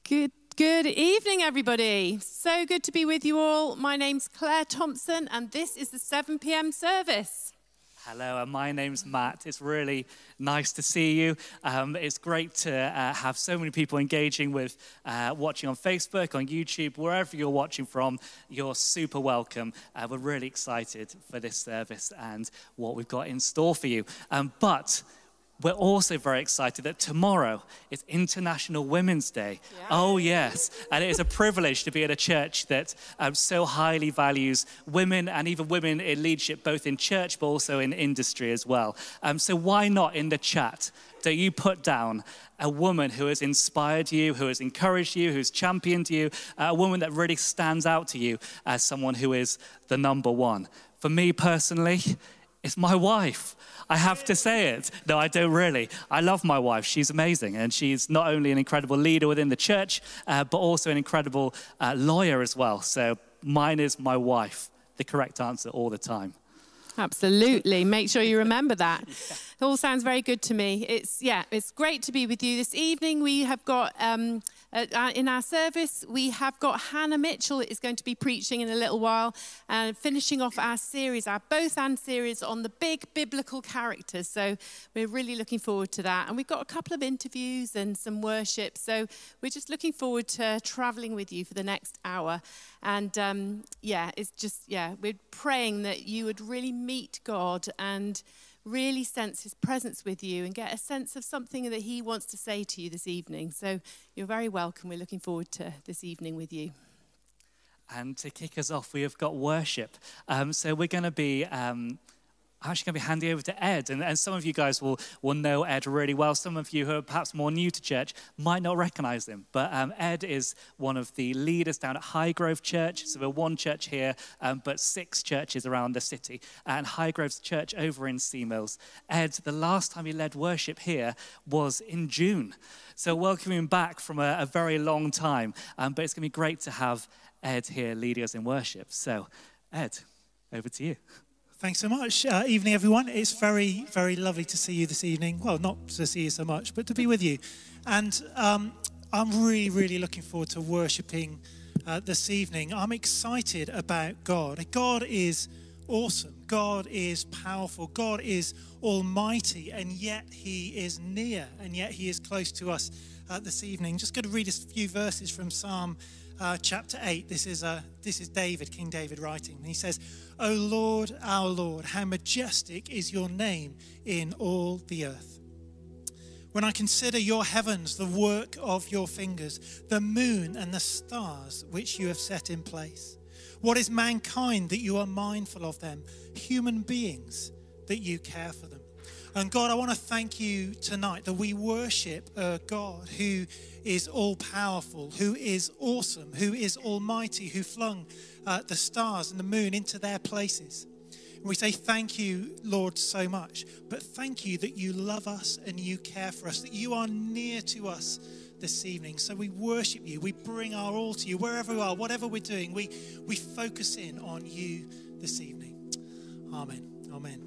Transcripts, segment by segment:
Good evening, everybody. So good to be with you all. My name's Claire Thompson, and this is the 7 p.m. service. Hello, and my name's Matt. It's really nice to see you. It's great to have so many people engaging with watching on Facebook, on YouTube, wherever you're watching from. You're super welcome. We're really excited for this service and what we've got in store for you. But we're also very excited that tomorrow is International Women's Day. Yeah. Oh, yes. And it is a privilege to be at a church that so highly values women and even women in leadership, both in church but also in industry as well. So why not in the chat do you put down a woman who has inspired you, who has encouraged you, who's championed you, a woman that really stands out to you as someone who is the number one? For me personally, it's my wife. I have to say it. No, I don't really. I love my wife. She's amazing. And she's not only an incredible leader within the church, but also an incredible lawyer as well. So mine is my wife, the correct answer all the time. Absolutely. Make sure you remember that. Yeah. It all sounds very good to me. It's great to be with you this evening. We have got, in our service, we have got Hannah Mitchell is going to be preaching in a little while and finishing off our series, our Both And series on the big biblical characters. So we're really looking forward to that. And we've got a couple of interviews and some worship. So we're just looking forward to traveling with you for the next hour. And we're praying that you would really meet God and really sense his presence with you and get a sense of something that he wants to say to you this evening. So you're very welcome. We're looking forward to this evening with you. And to kick us off, we have got worship. So we're going to be... I'm actually going to be handing over to Ed, and some of you guys will know Ed really well. Some of you who are perhaps more new to church might not recognize him, but Ed is one of the leaders down at Highgrove Church. So we're one church here, but 6 churches around the city, and Highgrove's church over in Seamills. Ed, the last time he led worship here was in June. So welcome him back from a very long time, but it's going to be great to have Ed here leading us in worship. So Ed, over to you. Thanks so much. Evening, everyone. It's very, very lovely to see you this evening. Well, not to see you so much, but to be with you. And I'm really, really looking forward to worshiping this evening. I'm excited about God. God is awesome. God is powerful. God is almighty, and yet he is near, and yet he is close to us this evening. Just going to read a few verses from Psalm chapter 8. This is David, King David writing. And he says, "O Lord, our Lord, how majestic is your name in all the earth. When I consider your heavens, the work of your fingers, the moon and the stars which you have set in place. What is mankind that you are mindful of them, human beings that you care for them?" And God, I want to thank you tonight that we worship a God who is all-powerful, who is awesome, who is almighty, who flung the stars and the moon into their places. And we say thank you, Lord, so much. But thank you that you love us and you care for us, that you are near to us this evening. So we worship you. We bring our all to you. Wherever we are, whatever we're doing, we focus in on you this evening. Amen. Amen.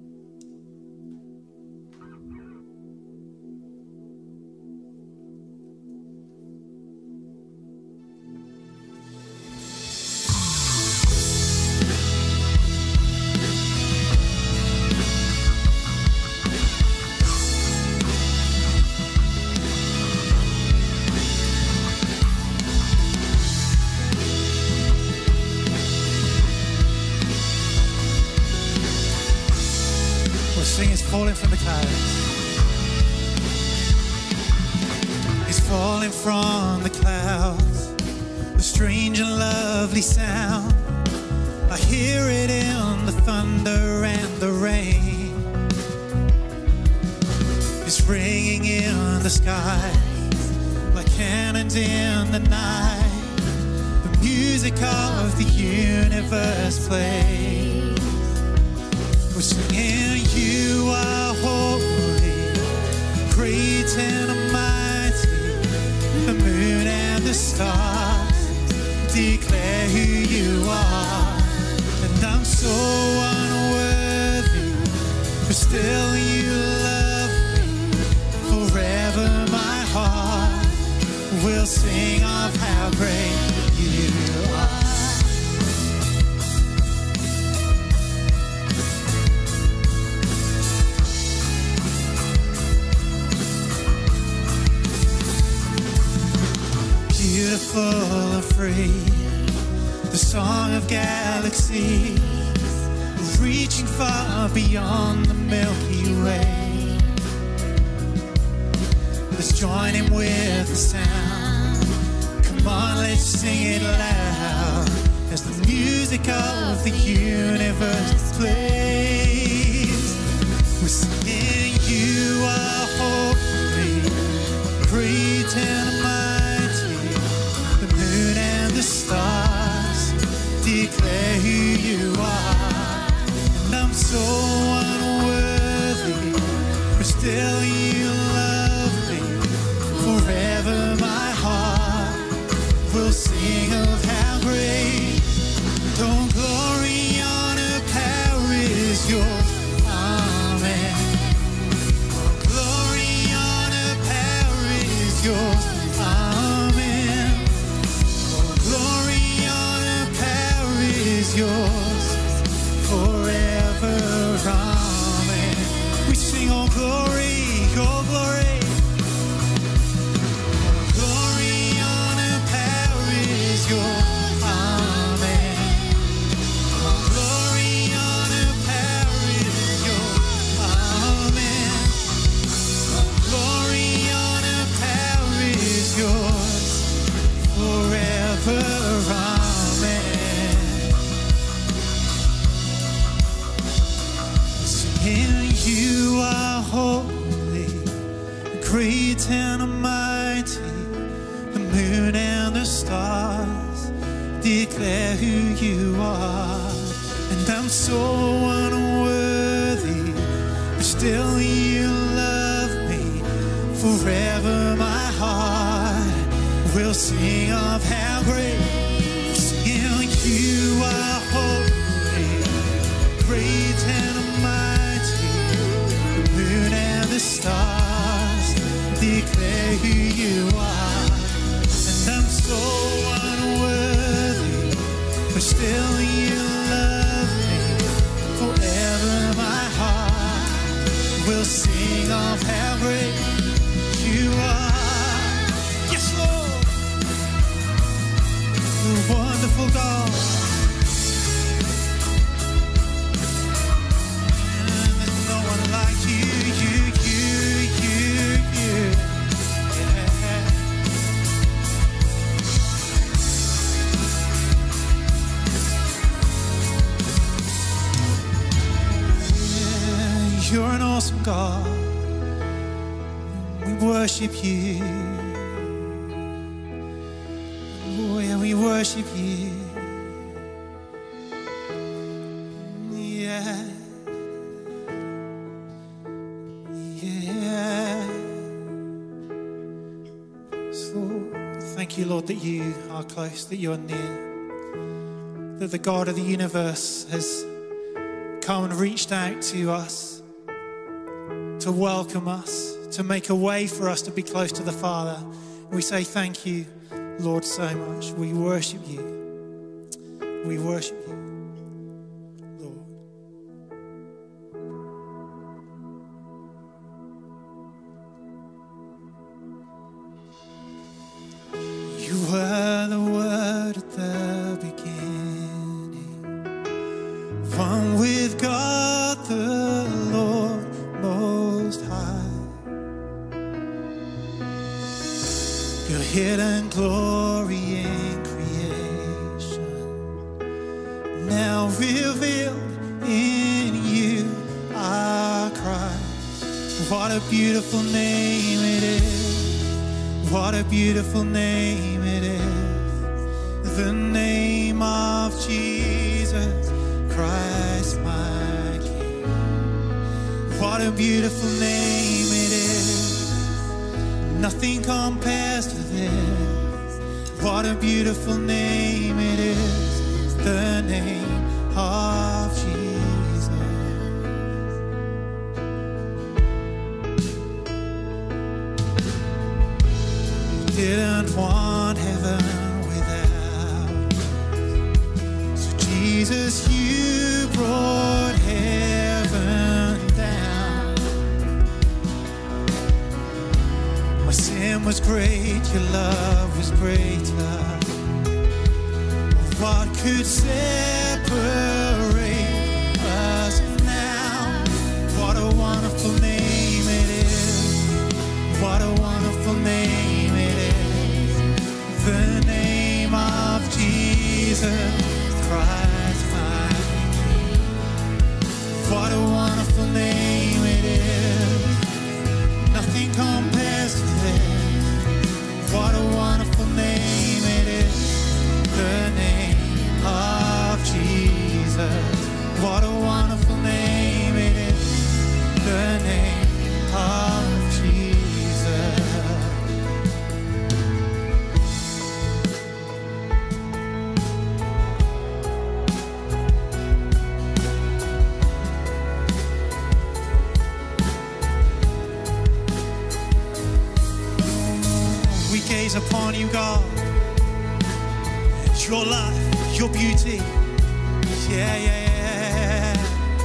Falling from the clouds. He's falling from the clouds. A strange and lovely sound. I hear it in the thunder and the rain. It's ringing in the sky like cannons in the night. The music of the universe plays. We're singing, you are holy, great and mighty. The moon and the stars declare who you are. And I'm so unworthy, but still you love me. Forever my heart we'll sing of how great you are. Beautiful and free, the song of galaxies, reaching far beyond the Milky Way. Let's join in with the sound. Come on, let's sing it loud as the music of the universe plays. We're singing, you are holy, great and mighty. The moon and the stars declare who you are. And I'm so unworthy, but still you love me. Forever my heart will sing of how great. Don't glory, honor, power is yours. Amen. Glory, honor, power is yours. Amen. Glory, honor, power is yours. Forever. Amen. We sing all glory, all glory. Great and mighty, the moon and the stars declare who you are. And I'm so unworthy, but still you love me. Forever my heart will sing of how great. Singing, you are holy, great and mighty, the moon and the stars declare who you are. And I'm so unworthy, but still you love me. Forever my heart will sing of how great you are. Yes, Lord, the wonderful God. And there's no one like you. You're an awesome God. We worship you. Oh, yeah, we worship you. Yeah. Yeah. So, thank you, Lord, that you are close, that you are near, that the God of the universe has come and reached out to us, to welcome us, to make a way for us to be close to the Father. We say thank you, Lord, so much. We worship you. We worship you, Lord. You were the Word at the beginning, one with God the Lord Most High. Your hidden glory in creation, now revealed in you, our Christ. What a beautiful name it is. What a beautiful name it is. The name of Jesus Christ, my King. What a beautiful name it is. Nothing compares to this. What a beautiful name it is. The name of Jesus. didn't want heaven without us. So Jesus, you brought heaven down. My sin was great, your love was greater. What could separate us now? What a wonderful name it is. What a wonderful name it is. The name of Jesus Christ, my King. What a wonderful name it is. Nothing compares to this. What a wonderful name it is. The name of Jesus. What a wonderful name it is. The name of Jesus. We gaze upon you, God. Your life, your beauty, yeah, yeah, yeah.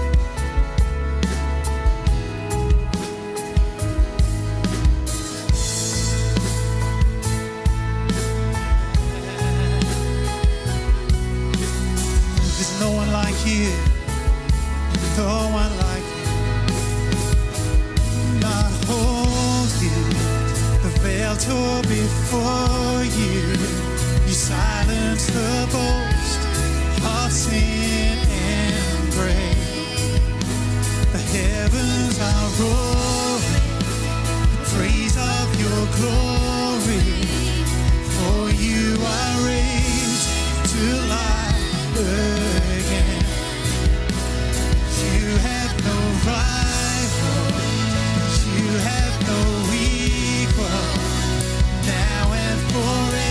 There's no one like you, no one like you. Not hold you, the veil tore before you. You silence the boast of sin and grave. The heavens are roaring, the praise of your glory. For you are raised to life again. You have no rival, you have no equal, now and forever.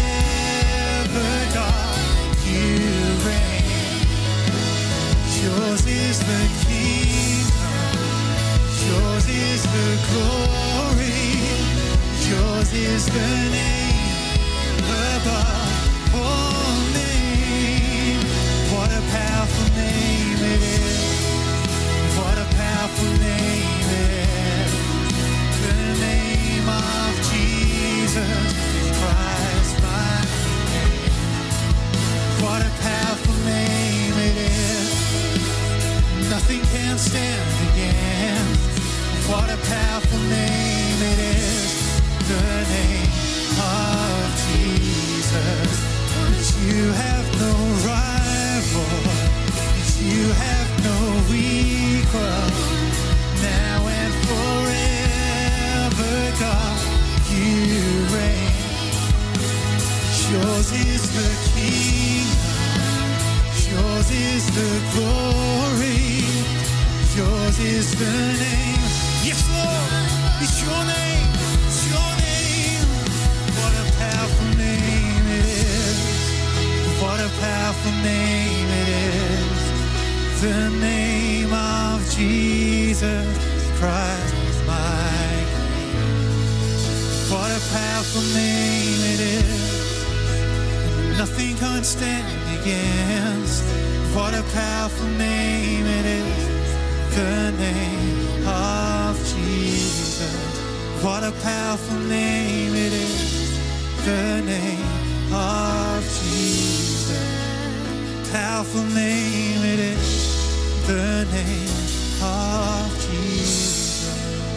Yours is the kingdom, yours is the glory, yours is the name above all names. What a powerful name it is, what a powerful name it is. The name of Jesus Christ, my King. What a powerful name it is. Nothing can stand against. What a powerful name it is. The name of Jesus. You have no rival. You have no equal. Now and forever, God, you reign. Yours is the kingdom. Yours is the glory. Yours is the name. Yes, Lord, it's your name. It's your name. What a powerful name it is. What a powerful name it is. The name of Jesus Christ, my King. What a powerful name it is. Nothing can stand against. What a powerful name it is. The name of Jesus. What a powerful name it is. The name of Jesus. Powerful name it is. The name of Jesus.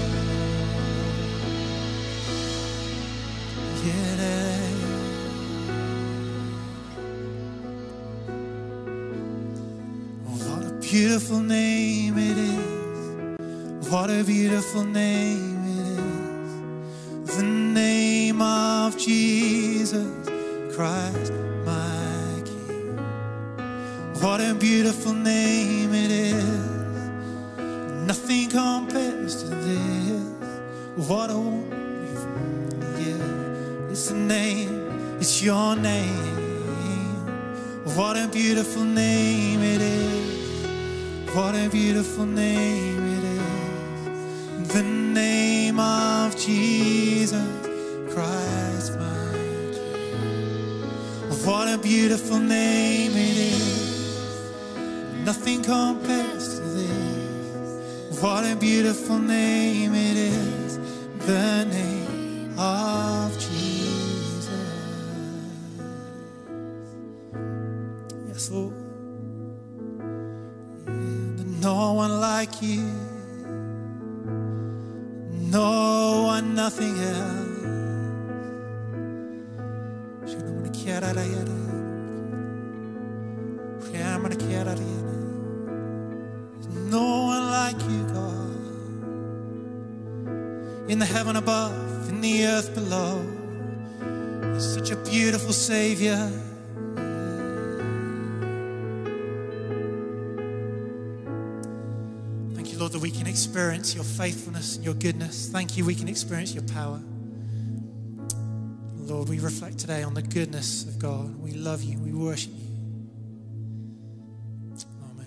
Yeah. What a beautiful name it is. What a beautiful name it is. The name of Jesus Christ, my King. What a beautiful name it is. Nothing compares to this. What a yeah. It's the name. It's your name. What a beautiful name it is. What a beautiful name it is. The name of Jesus Christ, my a beautiful name it is. Nothing compares to this. What a beautiful name it is. The name of Jesus. Yes, Lord. And no one like you. No one, nothing else. There's no one like you, God. In the heaven above, in the earth below. You're such a beautiful Savior. Thank you, Lord, that we can experience your faithfulness and your goodness. Thank you, we can experience your power. Lord, we reflect today on the goodness of God. We love you. We worship you. Amen.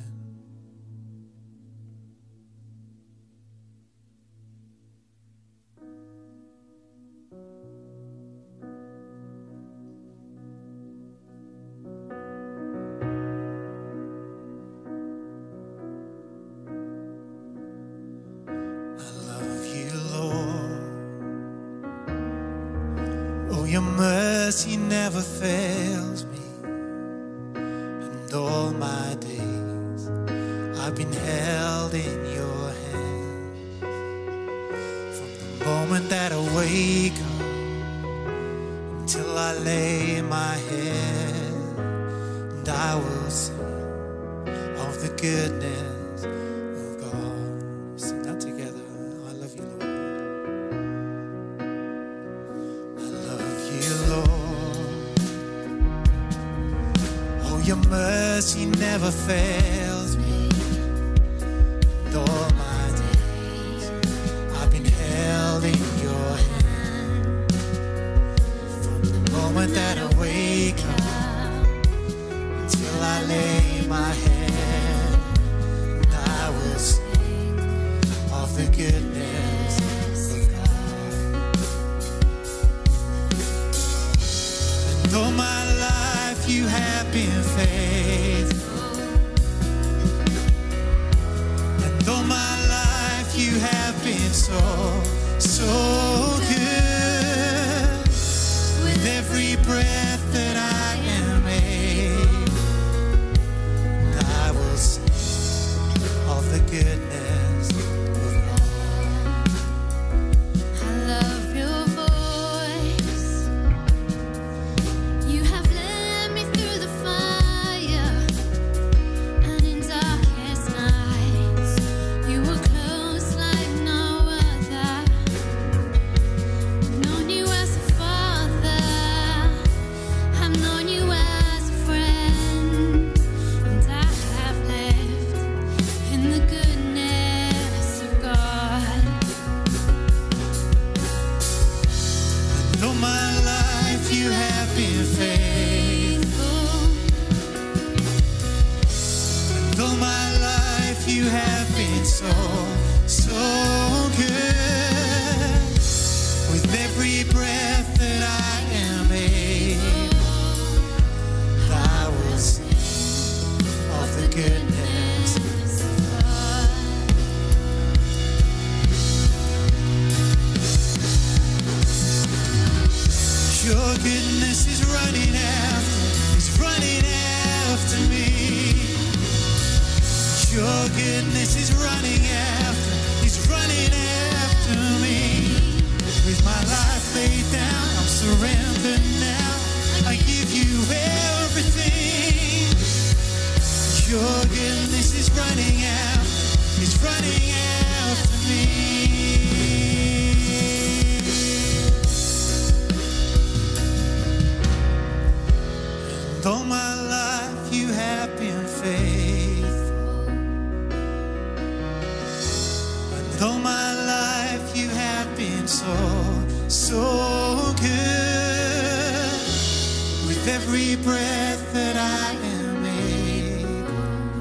Your mercy never fails me, and all my days I've been held in your hand. From the moment that I wake up until I lay my head, and I will sing of the goodness of God. Sing that together. I love you, Lord. Your mercy never fails me, and all my days I've been held in your hand. From the moment that I wake up until I lay my head, and I will sing of the goodness of God. And all my life you have been faithful, and all my life you have been so good. With every breath that I am able, I will sing of the goodness of God. I love your voice. You have led me through the fire, and in darkest nights you were close like no other. I've known you as a father, I've known you as a friend, and I have lived in the goodness of God. And all my life you have been faithful, and all my life you have been so good. With every breath that I am able, I will sing of the goodness of God. Your goodness is running after me. Your goodness is running after me. With my life laid down, I'm surrendered now. I give you everything. Your goodness is running after me. And all my life you have been faithful, and all my life you have been so good. With every breath that I am able,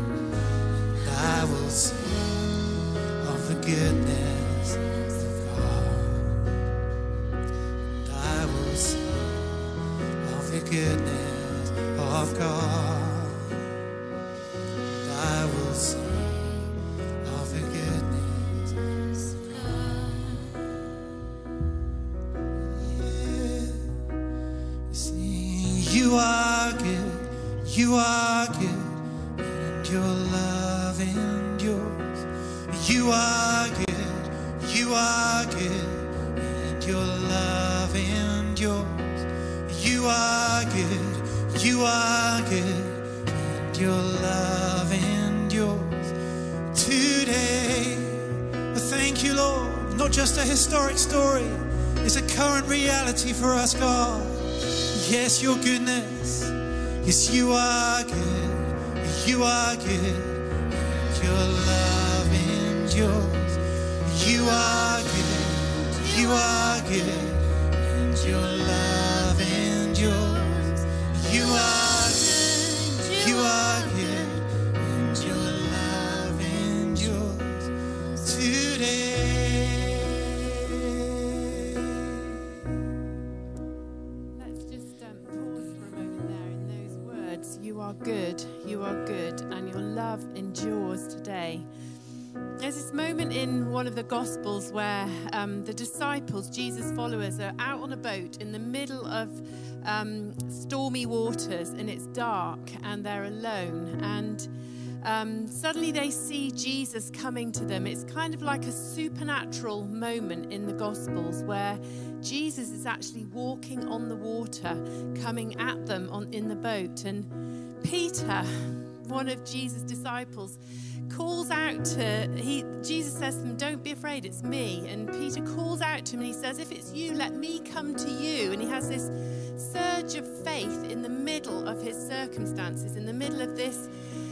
I will sing of the goodness of God. I will sing of the goodness of of God. I will sing of the goodness of God. Yeah. Sing, you are good, you are good, and your love endures. You are good, you are good, and your love endures. You are good, you are good, and your love endures. Today, thank you, Lord. Not just a historic story, it's a current reality for us, God. Yes, your goodness. Yes, you are good, you are good, and your love endures. You are good, you are good, and your love endures. You are good, you are good, and your love endures today. Let's just pause for a moment there in those words. You are good, and your love endures today. There's this moment in one of the Gospels where the disciples, Jesus' followers, are out on a boat in the middle of stormy waters, and it's dark and they're alone. And suddenly they see Jesus coming to them. It's kind of like a supernatural moment in the Gospels where Jesus is actually walking on the water, coming at them in the boat. And Peter, one of Jesus' disciples, calls out to, Jesus says to them, don't be afraid, it's me. And Peter calls out to him and he says, if it's you, let me come to you. And he has this surge of faith in the middle of his circumstances, in the middle of this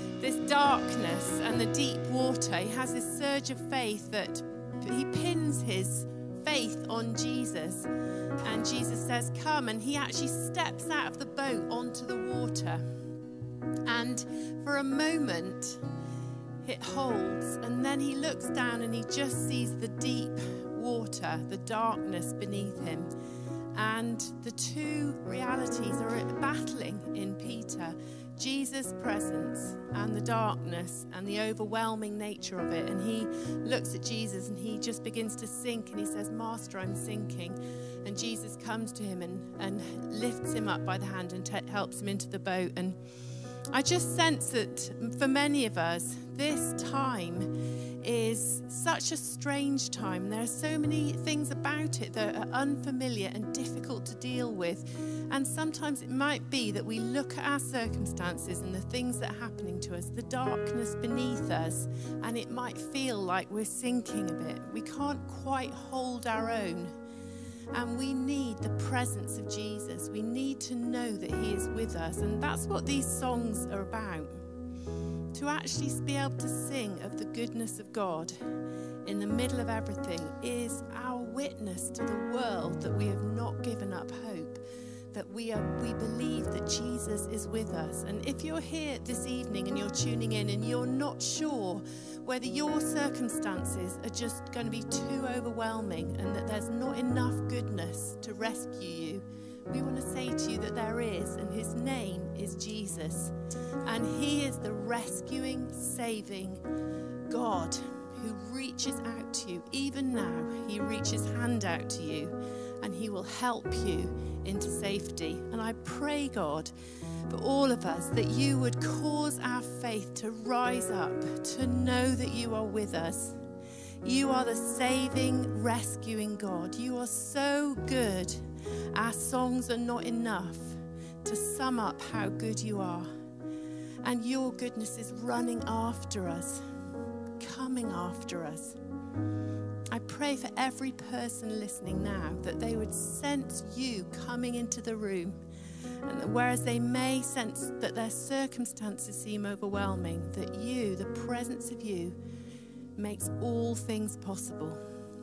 darkness and the deep water. He has this surge of faith that he pins his faith on Jesus. And Jesus says, come. And he actually steps out of the boat onto the water. And for a moment, it holds, and then he looks down and he just sees the deep water, the darkness beneath him. And the two realities are battling in Peter: Jesus' presence and the darkness and the overwhelming nature of it. And he looks at Jesus and he just begins to sink, and he says, Master, I'm sinking. And Jesus comes to him and lifts him up by the hand and helps him into the boat. And I just sense that for many of us, this time is such a strange time. There are so many things about it that are unfamiliar and difficult to deal with. And sometimes it might be that we look at our circumstances and the things that are happening to us, the darkness beneath us, and it might feel like we're sinking a bit. We can't quite hold our own. And we need the presence of Jesus. We need to know that he is with us. And that's what these songs are about. To actually be able to sing of the goodness of God in the middle of everything is our witness to the world that we have not given up hope, that we believe that Jesus is with us. And if you're here this evening and you're tuning in and you're not sure whether your circumstances are just going to be too overwhelming and that there's not enough goodness to rescue you, we want to say to you that there is, and his name is Jesus. And he is the rescuing, saving God who reaches out to you. Even now, he reaches his hand out to you and he will help you into safety. And I pray, God, for all of us, that you would cause our faith to rise up, to know that you are with us. You are the saving, rescuing God. You are so good. Our songs are not enough to sum up how good you are. And your goodness is running after us, coming after us. I pray for every person listening now that they would sense you coming into the room. And that whereas they may sense that their circumstances seem overwhelming, that you, the presence of you, makes all things possible.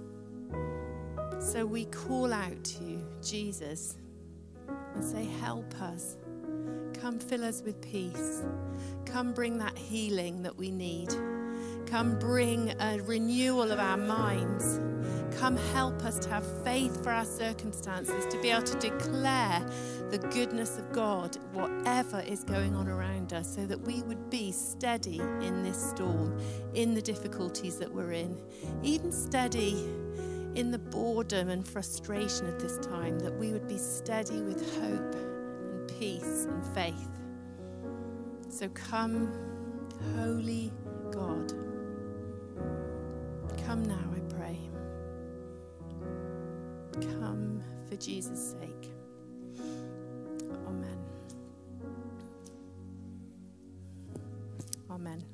So we call out to you, Jesus, and say, help us. Come fill us with peace. Come bring that healing that we need. Come bring a renewal of our minds. Come help us to have faith for our circumstances, to be able to declare the goodness of God, whatever is going on around us, so that we would be steady in this storm, in the difficulties that we're in, even steady in the boredom and frustration of this time, that we would be steady with hope and peace and faith. So come, Holy God. Come now, I pray. Come for Jesus' sake. Amen. Amen.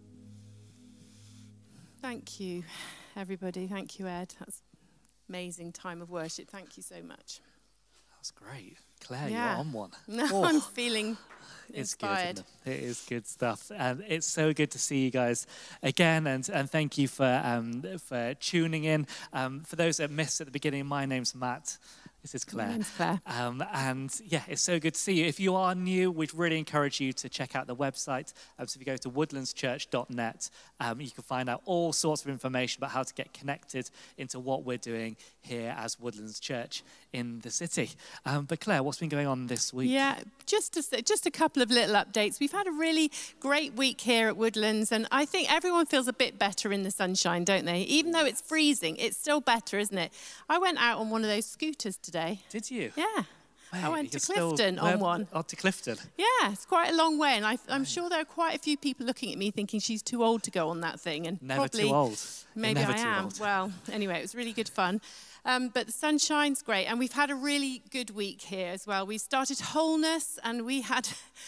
Thank you, everybody. Thank you, Ed. That's amazing time of worship. Thank you so much. That's great. Claire, Yeah. you're on one. No, I'm feeling It's inspired. good. Isn't it? It is good stuff, and it's so good to see you guys again. And thank you for tuning in. For those that missed at the beginning, my name's Matt. This is Claire. My name's Claire. And yeah, it's so good to see you. If you are new, we'd really encourage you to check out the website. So if you go to woodlandschurch.net, you can find out all sorts of information about how to get connected into what we're doing here as Woodlands Church in the city. But Claire, what's been going on this week? Yeah, just a couple of little updates. We've had a really great week here at Woodlands, and I think everyone feels a bit better in the sunshine, don't they? Even though it's freezing, it's still better, isn't it? I went out on one of those scooters today. Did you? Yeah. I Mate, went to you're still- Clifton on one. Oh, to Clifton. Yeah, it's quite a long way, and I'm sure there are quite a few people looking at me thinking she's too old to go on that thing, and Never probably too old. maybe Never I too am. old. Well, anyway, it was really good fun. But the sunshine's great, and we've had a really good week here as well. We started Wholeness, and we had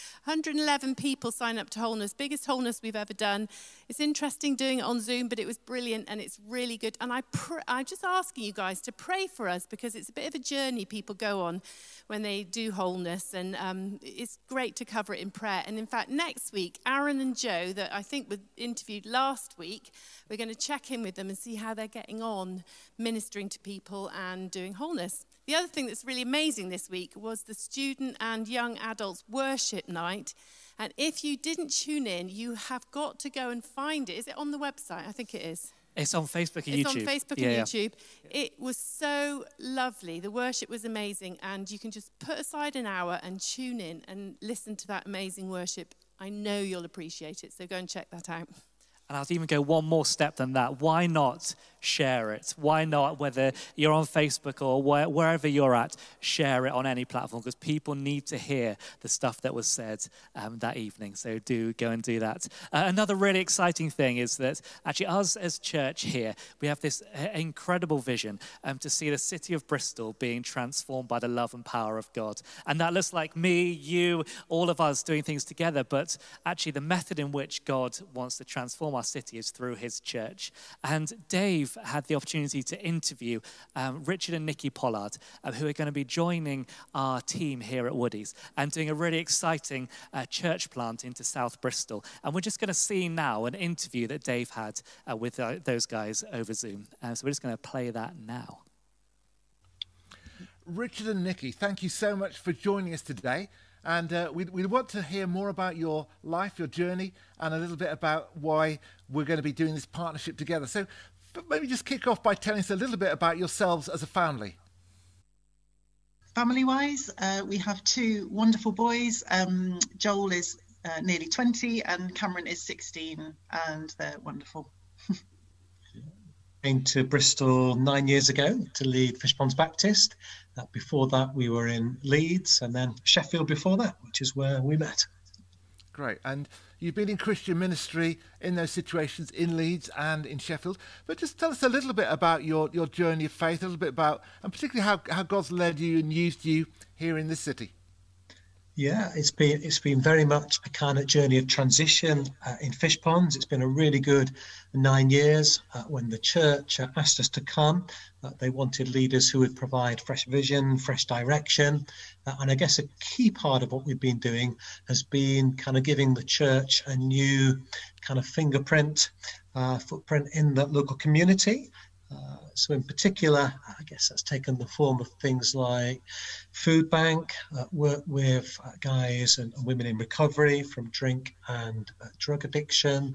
111 people sign up to Wholeness, biggest Wholeness we've ever done. It's interesting doing it on Zoom, but it was brilliant, and it's really good. And I'm just asking you guys to pray for us, because it's a bit of a journey people go on when they do Wholeness, and it's great to cover it in prayer. And in fact, next week, Aaron and Joe, that I think were interviewed last week, we're going to check in with them and see how they're getting on ministering to people and doing Wholeness. The other thing that's really amazing this week was the student and young adults worship night. And if you didn't tune in, you have got to go and find it. Is it on the website? I think it is. It's on Facebook and It's YouTube. on Facebook Yeah, and yeah. YouTube. It was so lovely. The worship was amazing. And you can just put aside an hour and tune in and listen to that amazing worship. I know you'll appreciate it. So go and check that out. And I'll even go one more step than that. Why not share it? Why not, whether you're on Facebook or wherever you're at, share it on any platform, because people need to hear the stuff that was said that evening. So do go and do that. Another really exciting thing is that actually us as church here, we have this incredible vision to see the city of Bristol being transformed by the love and power of God. And that looks like me, you, all of us doing things together, but actually the method in which God wants to transform our city is through his church. And Dave had the opportunity to interview Richard and Nikki Pollard, who are going to be joining our team here at Woody's and doing a really exciting church plant into South Bristol. And we're just going to see now an interview that Dave had with those guys over Zoom. So we're just going to play that now. Richard and Nikki, thank you so much for joining us today. And we want to hear more about your life, your journey, and a little bit about why we're going to be doing this partnership together. So maybe just kick off by telling us a little bit about yourselves as a family. Family-wise, we have two wonderful boys. Joel is nearly 20 and Cameron is 16, and they're wonderful. Came to Bristol 9 years ago to lead Fishponds Baptist. Before that, we were in Leeds, and then Sheffield before that, which is where we met. Great. And you've been in Christian ministry in those situations in Leeds and in Sheffield. But just tell us a little bit about your journey of faith, a little bit about, and particularly how God's led you and used you here in this city. Yeah, it's been very much a kind of journey of transition in Fishponds. It's been a really good 9 years. When the church asked us to come, they wanted leaders who would provide fresh vision, fresh direction. And I guess a key part of what we've been doing has been kind of giving the church a new kind of footprint in the local community. So in particular, I guess that's taken the form of things like food bank, work with guys and women in recovery from drink and drug addiction,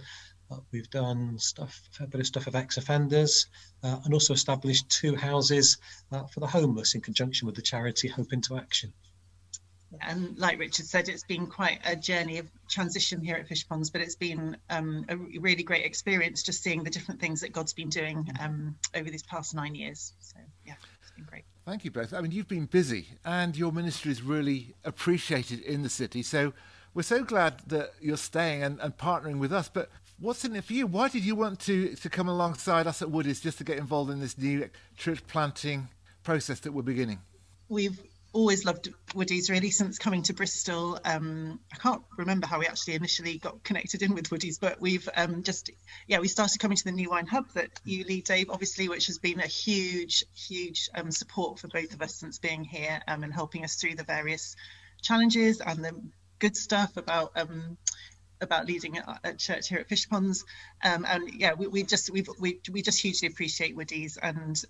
We've done a fair bit of stuff of ex-offenders, and also established 2 houses for the homeless in conjunction with the charity Hope into Action. And like Richard said, it's been quite a journey of transition here at Fishponds, but it's been a really great experience just seeing the different things that God's been doing over these past 9 years. So yeah, it's been great. Thank you both. I mean, you've been busy and your ministry is really appreciated in the city. So we're so glad that you're staying and partnering with us. But what's in it for you? Why did you want to come alongside us at Woodies just to get involved in this new church planting process that we're beginning? We've always loved Woodies really since coming to Bristol. I can't remember how we actually initially got connected in with Woodies, but we've we started coming to the New Wine Hub that you lead, Dave, obviously, which has been a huge support for both of us since being here, and helping us through the various challenges and the good stuff about leading a church here at Fishponds. We just hugely appreciate Woodies and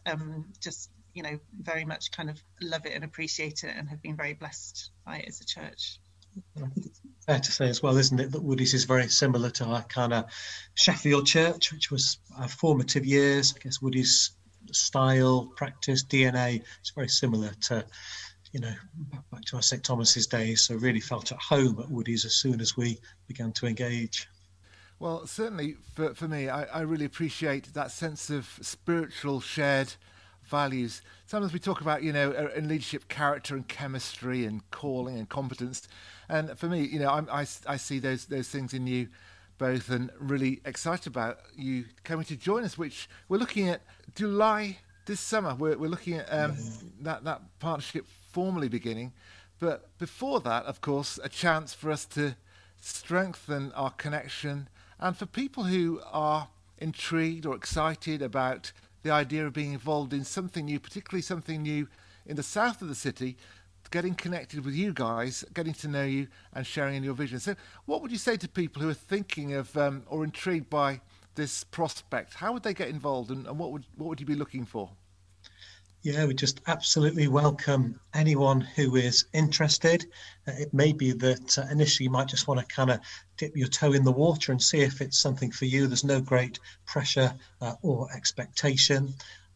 very much kind of love it and appreciate it, and have been very blessed by it as a church. I think it's fair to say as well, isn't it, that Woodies is very similar to our kind of Sheffield church, which was our formative years. I guess Woodies' style, practice, DNA is very similar to, back to our St. Thomas's days. So really felt at home at Woodies as soon as we began to engage. Well, certainly for me, I really appreciate that sense of spiritual shared values. Sometimes we talk about, in leadership, character and chemistry and calling and competence. And for me, I see those things in you both, and really excited about you coming to join us, which we're looking at July this summer. We're looking at that partnership formally beginning. But before that, of course, a chance for us to strengthen our connection, and for people who are intrigued or excited about the idea of being involved in something new, particularly something new in the south of the city, getting connected with you guys, getting to know you and sharing in your vision. So what would you say to people who are thinking of or intrigued by this prospect? How would they get involved, and what would you be looking for? Yeah, we just absolutely welcome anyone who is interested. It may be that initially you might just want to kind of dip your toe in the water and see if it's something for you. There's no great pressure or expectation.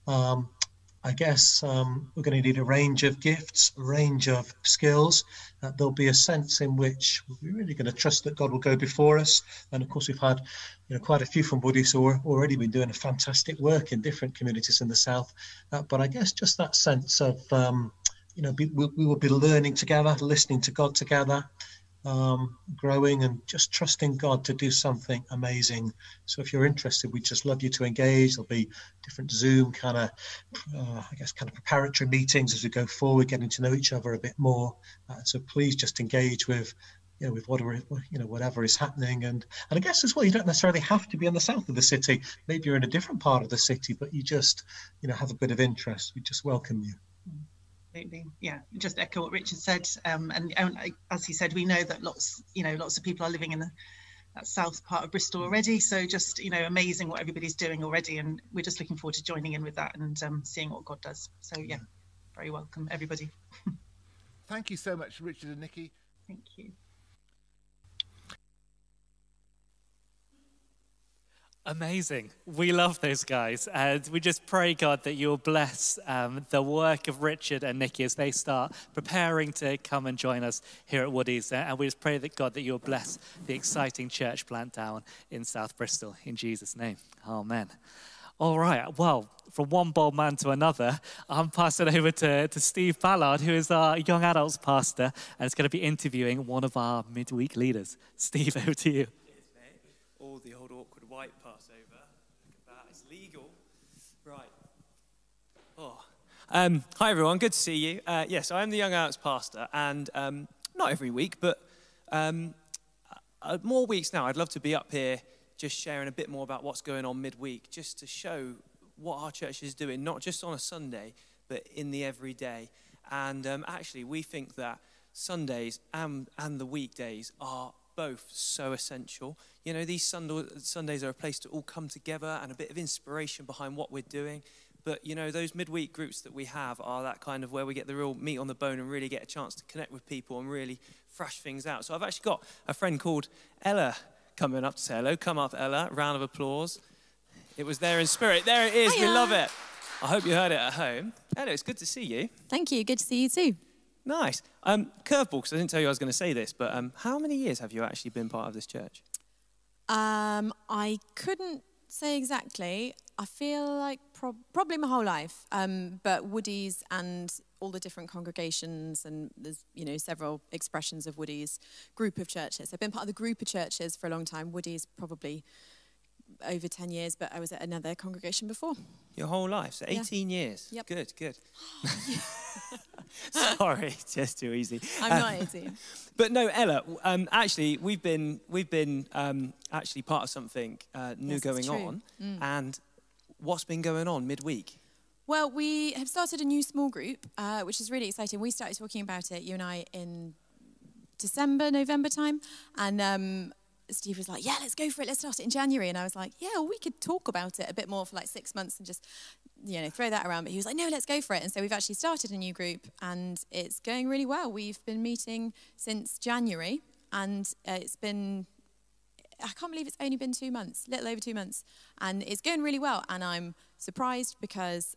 I guess we're going to need a range of gifts, a range of skills. There'll be a sense in which we're really going to trust that God will go before us. And of course, we've had quite a few from Woodies who are already been doing a fantastic work in different communities in the south. But I guess just that sense of, we will be learning together, listening to God together, growing and just trusting God to do something amazing. So if you're interested, we'd just love you to engage. There'll be different Zoom kind of preparatory meetings as we go forward, getting to know each other a bit more. So please just engage with whatever is happening. And I guess as well, you don't necessarily have to be in the south of the city. Maybe you're in a different part of the city, but you just, have a bit of interest. We just welcome you. Absolutely. Yeah, just echo what Richard said. And as he said, we know that lots of people are living in that south part of Bristol already. So just, amazing what everybody's doing already. And we're just looking forward to joining in with that and seeing what God does. So yeah, very welcome, everybody. Thank you so much, Richard and Nikki. Thank you. Amazing. We love those guys. And we just pray, God, that you'll bless the work of Richard and Nikki as they start preparing to come and join us here at Woodies. And we just pray that, God, that you'll bless the exciting church plant down in South Bristol. In Jesus' name. Amen. All right. Well, from one bold man to another, I'm passing over to Steve Ballard, who is our young adults pastor, and is going to be interviewing one of our midweek leaders. Steve, over to you. All the old awkward white Passover. Look at that. It's legal. Right. Hi, everyone. Good to see you. Yes, I'm the young adults pastor, and not every week, but more weeks now. I'd love to be up here just sharing a bit more about what's going on midweek, just to show what our church is doing, not just on a Sunday, but in the everyday. And actually, we think that Sundays and the weekdays are both so essential. These Sundays are a place to all come together and a bit of inspiration behind what we're doing. But, those midweek groups that we have are that kind of where we get the real meat on the bone and really get a chance to connect with people and really thrash things out. So I've actually got a friend called Ella coming up to say hello. Come up, Ella. Round of applause. It was there in spirit. There it is. Hiya. We love it. I hope you heard it at home. Ella, it's good to see you. Thank you. Good to see you too. Nice. Curveball, because I didn't tell you I was going to say this, but how many years have you actually been part of this church? I couldn't say exactly. I feel like probably my whole life. But Woody's and all the different congregations, and there's, you know, several expressions of Woody's group of churches. I've been part of the group of churches for a long time. Woody's probably over 10 years, but I was at another congregation before. Your whole life, so 18 years. Yep. Good. Sorry, just too easy. I'm not 18. But no, Ella, actually, we've been actually part of something new going on. And what's been going on midweek? Well, we have started a new small group, which is really exciting. We started talking about it, you and I, in December, November time. And Steve was like, yeah, let's go for it. Let's start it in January. And I was like, yeah, well, we could talk about it a bit more for like 6 months and just, you know, throw that around. But he was like, no, let's go for it. And so we've actually started a new group and it's going really well. We've been meeting since January and it's been, I can't believe it's only been 2 months, little over 2 months. And it's going really well. And I'm surprised because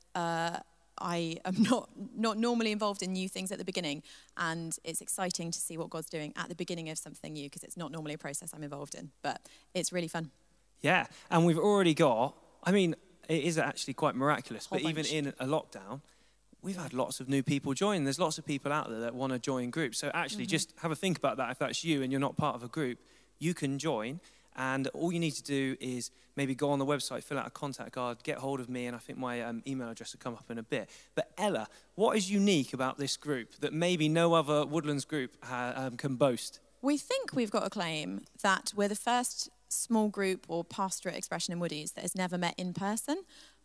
I am not normally involved in new things at the beginning, and it's exciting to see what God's doing at the beginning of something new because it's not normally a process I'm involved in, but it's really fun. Yeah, and we've already got, I mean, it is actually quite miraculous, but Whole even bunch. in a lockdown, we've had lots of new people join. There's lots of people out there that want to join groups. So actually just have a think about that. If that's you and you're not part of a group, you can join. And all you need to do is maybe go on the website, fill out a contact card, get hold of me, and I think my email address will come up in a bit. But Ella, what is unique about this group that maybe no other Woodlands group can boast? We think we've got a claim that we're the first small group or pastorate expression in Woodies that has never met in person.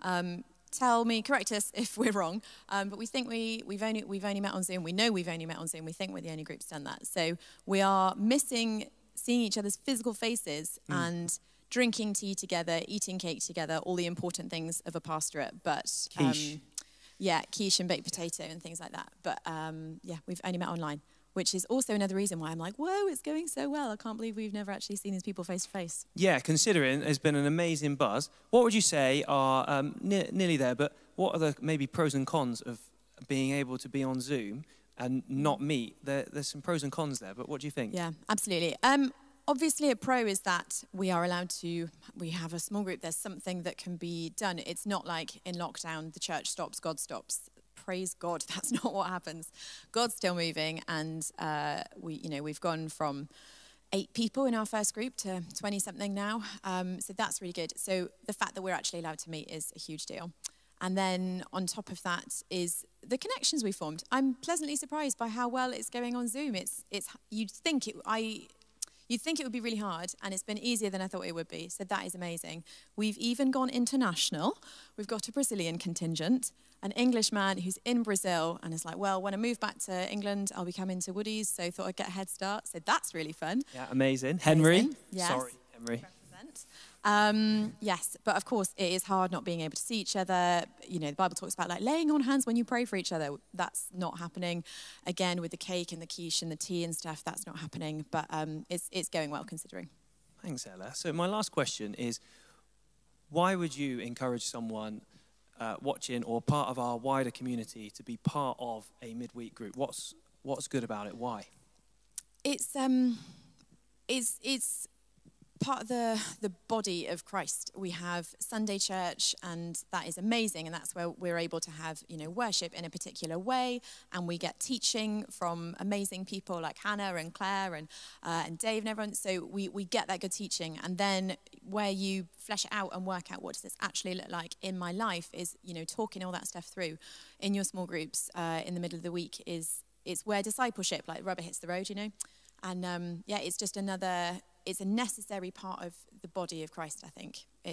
Tell me, correct us if we're wrong, but we think we've only met on Zoom. We know we've only met on Zoom. We think we're the only group that's done that. So we are missing seeing each other's physical faces and drinking tea together, eating cake together, all the important things of a pastorate. But Quiche. Quiche and baked potato and things like that. But we've only met online, which is also another reason why I'm like, whoa, it's going so well. I can't believe we've never actually seen these people face to face. Yeah, considering there's been an amazing buzz, what would you say are, nearly there, but what are the maybe pros and cons of being able to be on Zoom and not meet? There's some pros and cons there, but what do you think? Yeah, absolutely. Obviously, a pro is that we have a small group. There's something that can be done. It's not like in lockdown, the church stops, God stops. Praise God, that's not what happens. God's still moving, and we've gone from 8 people in our first group to 20-something now. So that's really good. So the fact that we're actually allowed to meet is a huge deal. And then on top of that is the connections we formed. I'm pleasantly surprised by how well it's going on Zoom. You'd think it would be really hard, and it's been easier than I thought it would be. So that is amazing. We've even gone international. We've got a Brazilian contingent, an Englishman who's in Brazil, and is like, well, when I move back to England, I'll be coming to Woody's, so thought I'd get a head start. So that's really fun. Yeah, amazing. Henry? Amazing. Yes. Sorry, Henry. Yes, but of course it is hard not being able to see each other. You know, the Bible talks about like laying on hands when you pray for each other. That's not happening. Again, with the cake and the quiche and the tea and stuff, that's not happening. But it's going well considering. Thanks, Ella. So my last question is, why would you encourage someone watching or part of our wider community to be part of a midweek group? What's good about it? Why? It's part of the body of Christ. We have Sunday church, and that is amazing, and that's where we're able to have, you know, worship in a particular way, and we get teaching from amazing people like Hannah and Claire and Dave and everyone. So we get that good teaching, and then where you flesh it out and work out what does this actually look like in my life is, you know, talking all that stuff through in your small groups in the middle of the week is where discipleship, like rubber hits the road, you know. And it's just it's a necessary part of the body of Christ, I think. It's,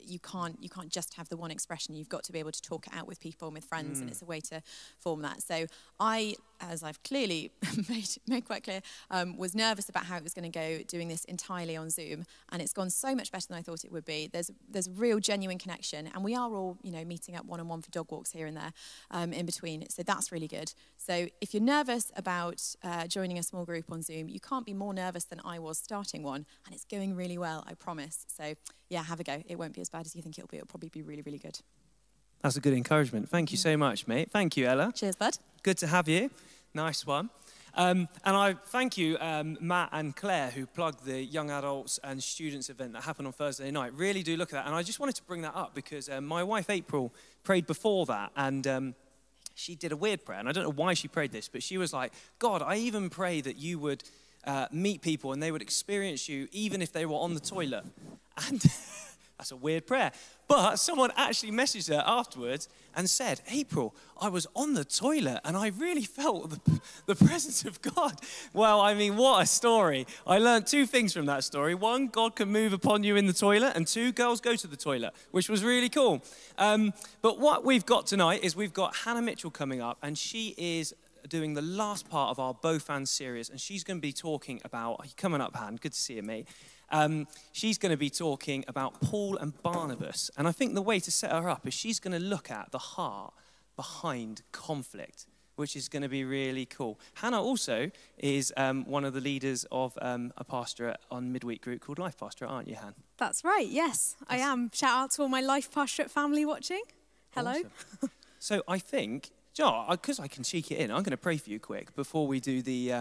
you can't just have the one expression. You've got to be able to talk it out with people and with friends, and it's a way to form that. So I, as I've clearly made quite clear, was nervous about how it was going to go doing this entirely on Zoom, and it's gone so much better than I thought it would be. There's a real genuine connection, and we are all, meeting up one-on-one for dog walks here and there in between, so that's really good. So if you're nervous about joining a small group on Zoom, you can't be more nervous than I was starting one, and it's going really well, I promise. So yeah, have a go. It won't be as bad as you think it'll be. It'll probably be really, really good. That's a good encouragement. Thank you so much, mate. Thank you, Ella. Cheers, bud. Good to have you. Nice one. And I thank you, Matt and Claire, who plugged the young adults and students event that happened on Thursday night. Really do look at that. And I just wanted to bring that up because my wife, April, prayed before that. And she did a weird prayer. And I don't know why she prayed this, but she was like, God, I even pray that you would meet people and they would experience you even if they were on the toilet. And that's a weird prayer. But someone actually messaged her afterwards and said, April, I was on the toilet and I really felt the presence of God. Well, I mean, what a story. I learned two things from that story. One, God can move upon you in the toilet. And two, girls go to the toilet, which was really cool. But what we've got tonight is we've got Hannah Mitchell coming up, and she is doing the last part of our Bofan series. And she's going to be talking about, coming up, Han, good to see you, mate. She's going to be talking about Paul and Barnabas. And I think the way to set her up is she's going to look at the heart behind conflict, which is going to be really cool. Hannah also is one of the leaders of a pastorate on midweek group called Life Pastorate, aren't you, Han? That's right, yes, I am. Shout out to all my Life Pastorate family watching. Hello. Awesome. So I think, because I can cheek it in, I'm going to pray for you quick before we do the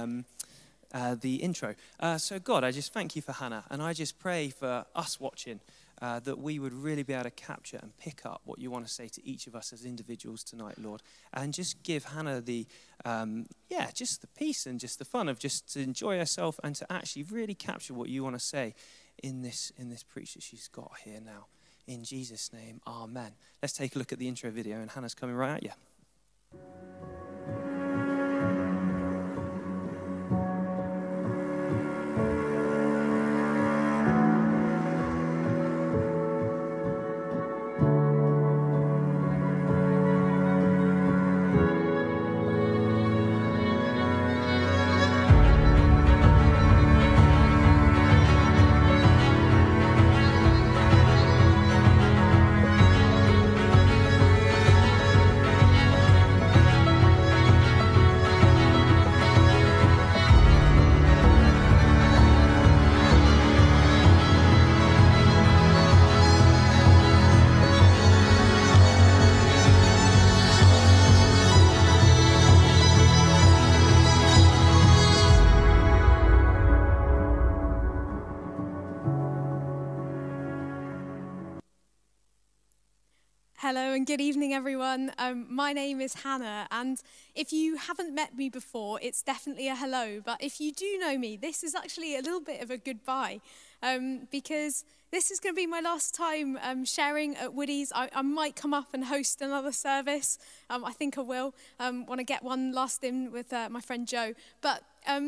intro. So God, I just thank you for Hannah, and I just pray for us watching that we would really be able to capture and pick up what you want to say to each of us as individuals tonight, Lord, and just give Hannah the just the peace and just the fun of just to enjoy herself and to actually really capture what you want to say in this preach that she's got here now. In Jesus' name, amen. Let's take a look at the intro video, and Hannah's coming right at you. Hello and good evening, everyone. My name is Hannah, and if you haven't met me before, it's definitely a hello. But if you do know me, this is actually a little bit of a goodbye, because this is going to be my last time sharing at Woody's. I might come up and host another service. I think I will. Want to get one last in with my friend Joe. But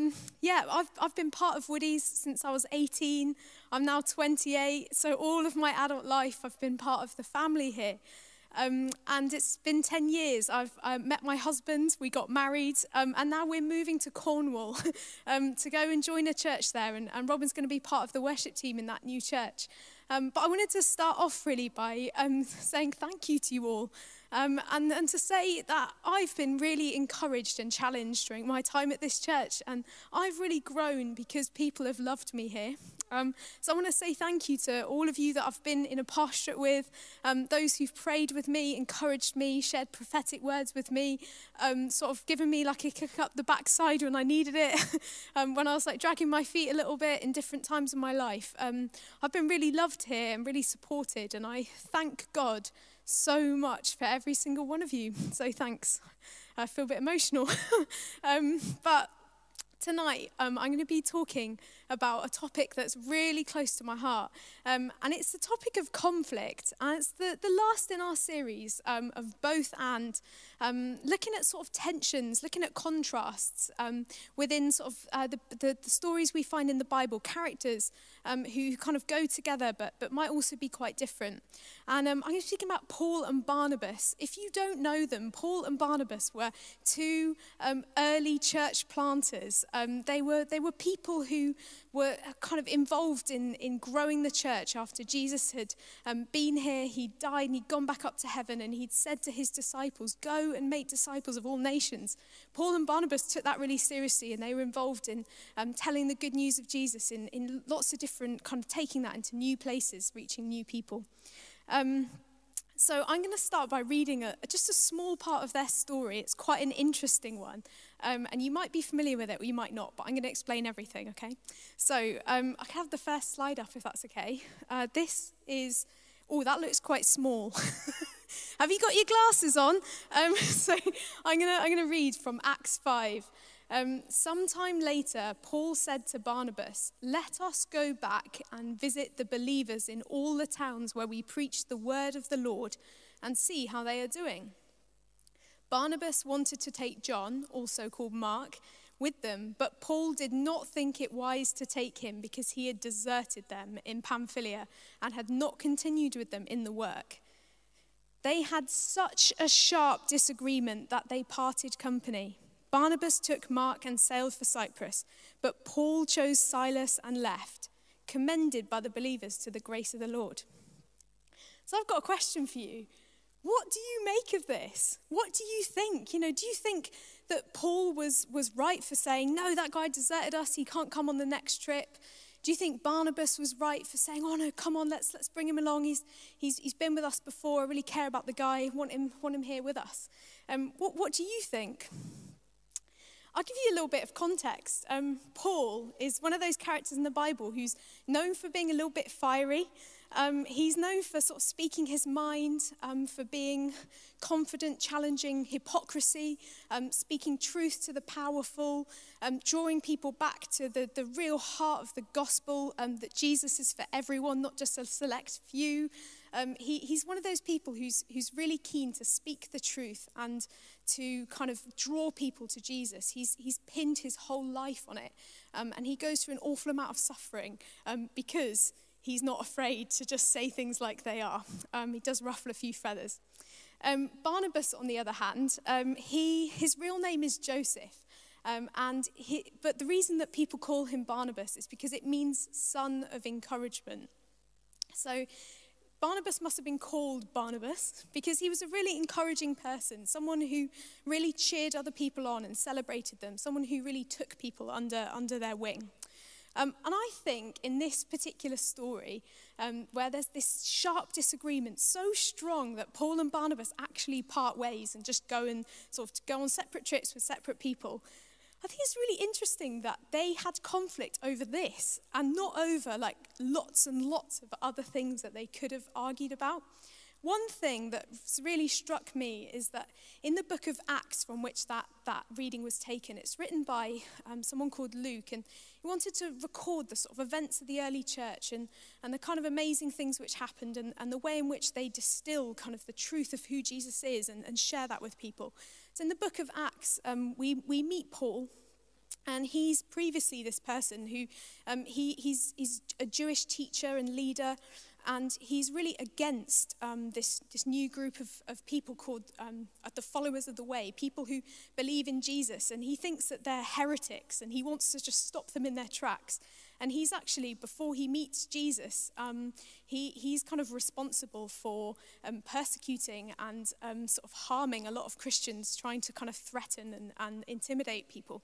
I've been part of Woody's since I was 18. I'm now 28, so all of my adult life I've been part of the family here. And it's been 10 years. I've met my husband, we got married, and now we're moving to Cornwall to go and join a church there. And Robin's going to be part of the worship team in that new church. But I wanted to start off really by saying thank you to you all. And to say that I've been really encouraged and challenged during my time at this church. And I've really grown because people have loved me here. So I want to say thank you to all of you that I've been in a pastorate with, those who've prayed with me, encouraged me, shared prophetic words with me, sort of given me like a kick up the backside when I needed it, when I was like dragging my feet a little bit in different times of my life. I've been really loved here and really supported, and I thank God so much for every single one of you. So thanks. I feel a bit emotional. But Tonight, I'm going to be talking about a topic that's really close to my heart, and it's the topic of conflict, and it's the last in our series of both and, looking at sort of tensions, looking at contrasts within sort of the stories we find in the Bible, characters who kind of go together but might also be quite different. And I'm going to be speaking about Paul and Barnabas. If you don't know them, Paul and Barnabas were two early church planters. They were people who were kind of involved in growing the church after Jesus had been here. He died and he'd gone back up to heaven, and he'd said to his disciples, "Go and make disciples of all nations." Paul and Barnabas took that really seriously, and they were involved in telling the good news of Jesus in lots of different, kind of taking that into new places, reaching new people. So I'm going to start by reading just a small part of their story. It's quite an interesting one, and you might be familiar with it or you might not, but I'm going to explain everything, okay? So I can have the first slide up if that's okay. This is, that looks quite small. Have you got your glasses on? So I'm going to read from Acts 5. Sometime later, Paul said to Barnabas, "Let us go back and visit the believers in all the towns where we preach the word of the Lord and see how they are doing." Barnabas wanted to take John, also called Mark, with them, but Paul did not think it wise to take him because he had deserted them in Pamphylia and had not continued with them in the work. They had such a sharp disagreement that they parted company. Barnabas took Mark and sailed for Cyprus, but Paul chose Silas and left, commended by the believers to the grace of the Lord. So I've got a question for you. What do you make of this? What do you think? Do you think that Paul was right for saying, "No, that guy deserted us, he can't come on the next trip"? Do you think Barnabas was right for saying, "Oh no, come on, let's bring him along. He's been with us before. I really care about the guy. Want him here with us." What do you think? I'll give you a little bit of context. Paul is one of those characters in the Bible who's known for being a little bit fiery. He's known for sort of speaking his mind, for being confident, challenging hypocrisy, speaking truth to the powerful, drawing people back to the real heart of the gospel, that Jesus is for everyone, not just a select few. He's one of those people who's really keen to speak the truth and to kind of draw people to Jesus. He's pinned his whole life on it, and he goes through an awful amount of suffering because he's not afraid to just say things like they are. He does ruffle a few feathers. Barnabas, on the other hand, his real name is Joseph. But the reason that people call him Barnabas is because it means son of encouragement. So Barnabas must have been called Barnabas because he was a really encouraging person, someone who really cheered other people on and celebrated them, someone who really took people under their wing. And I think in this particular story, where there's this sharp disagreement so strong that Paul and Barnabas actually part ways and just go on separate trips with separate people, I think it's really interesting that they had conflict over this and not over like lots and lots of other things that they could have argued about. One thing that really struck me is that in the book of Acts, from which that reading was taken, it's written by someone called Luke, and he wanted to record the sort of events of the early church and the kind of amazing things which happened and the way in which they distill kind of the truth of who Jesus is and share that with people. So in the book of Acts, we meet Paul, and he's previously this person who he's a Jewish teacher and leader. And he's really against this new group of people called the followers of the way, people who believe in Jesus. And he thinks that they're heretics, and he wants to just stop them in their tracks. And he's actually, before he meets Jesus, he's kind of responsible for persecuting and sort of harming a lot of Christians, trying to kind of threaten and intimidate people.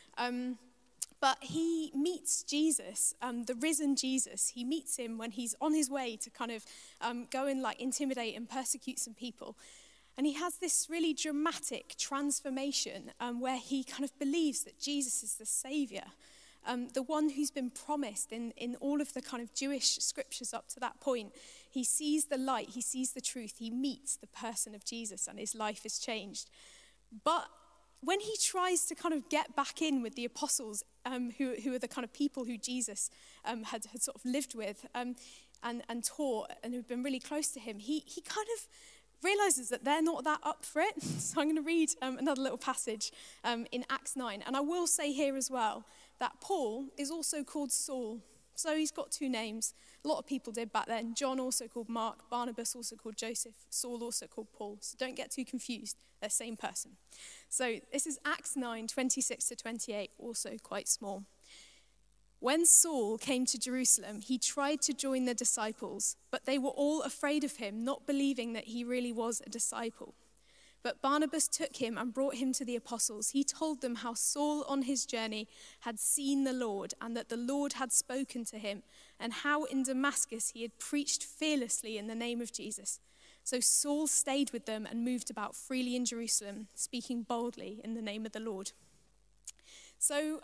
But he meets Jesus, the risen Jesus. He meets him when he's on his way to kind of go and like intimidate and persecute some people. And he has this really dramatic transformation where he kind of believes that Jesus is the Savior, the one who's been promised in all of the kind of Jewish scriptures up to that point. He sees the light, he sees the truth, he meets the person of Jesus, and his life is changed. But when he tries to kind of get back in with the apostles, who are the kind of people who Jesus had sort of lived with and taught and who've been really close to him, he kind of realizes that they're not that up for it. So I'm going to read another little passage in Acts 9. And I will say here as well that Paul is also called Saul. So he's got two names. A lot of people did back then. John also called Mark, Barnabas also called Joseph, Saul also called Paul. So don't get too confused. They're the same person. So this is Acts 9, 26 to 28, also quite small. When Saul came to Jerusalem, he tried to join the disciples, but they were all afraid of him, not believing that he really was a disciple. But Barnabas took him and brought him to the apostles. He told them how Saul on his journey had seen the Lord and that the Lord had spoken to him, and how in Damascus he had preached fearlessly in the name of Jesus. So Saul stayed with them and moved about freely in Jerusalem, speaking boldly in the name of the Lord. So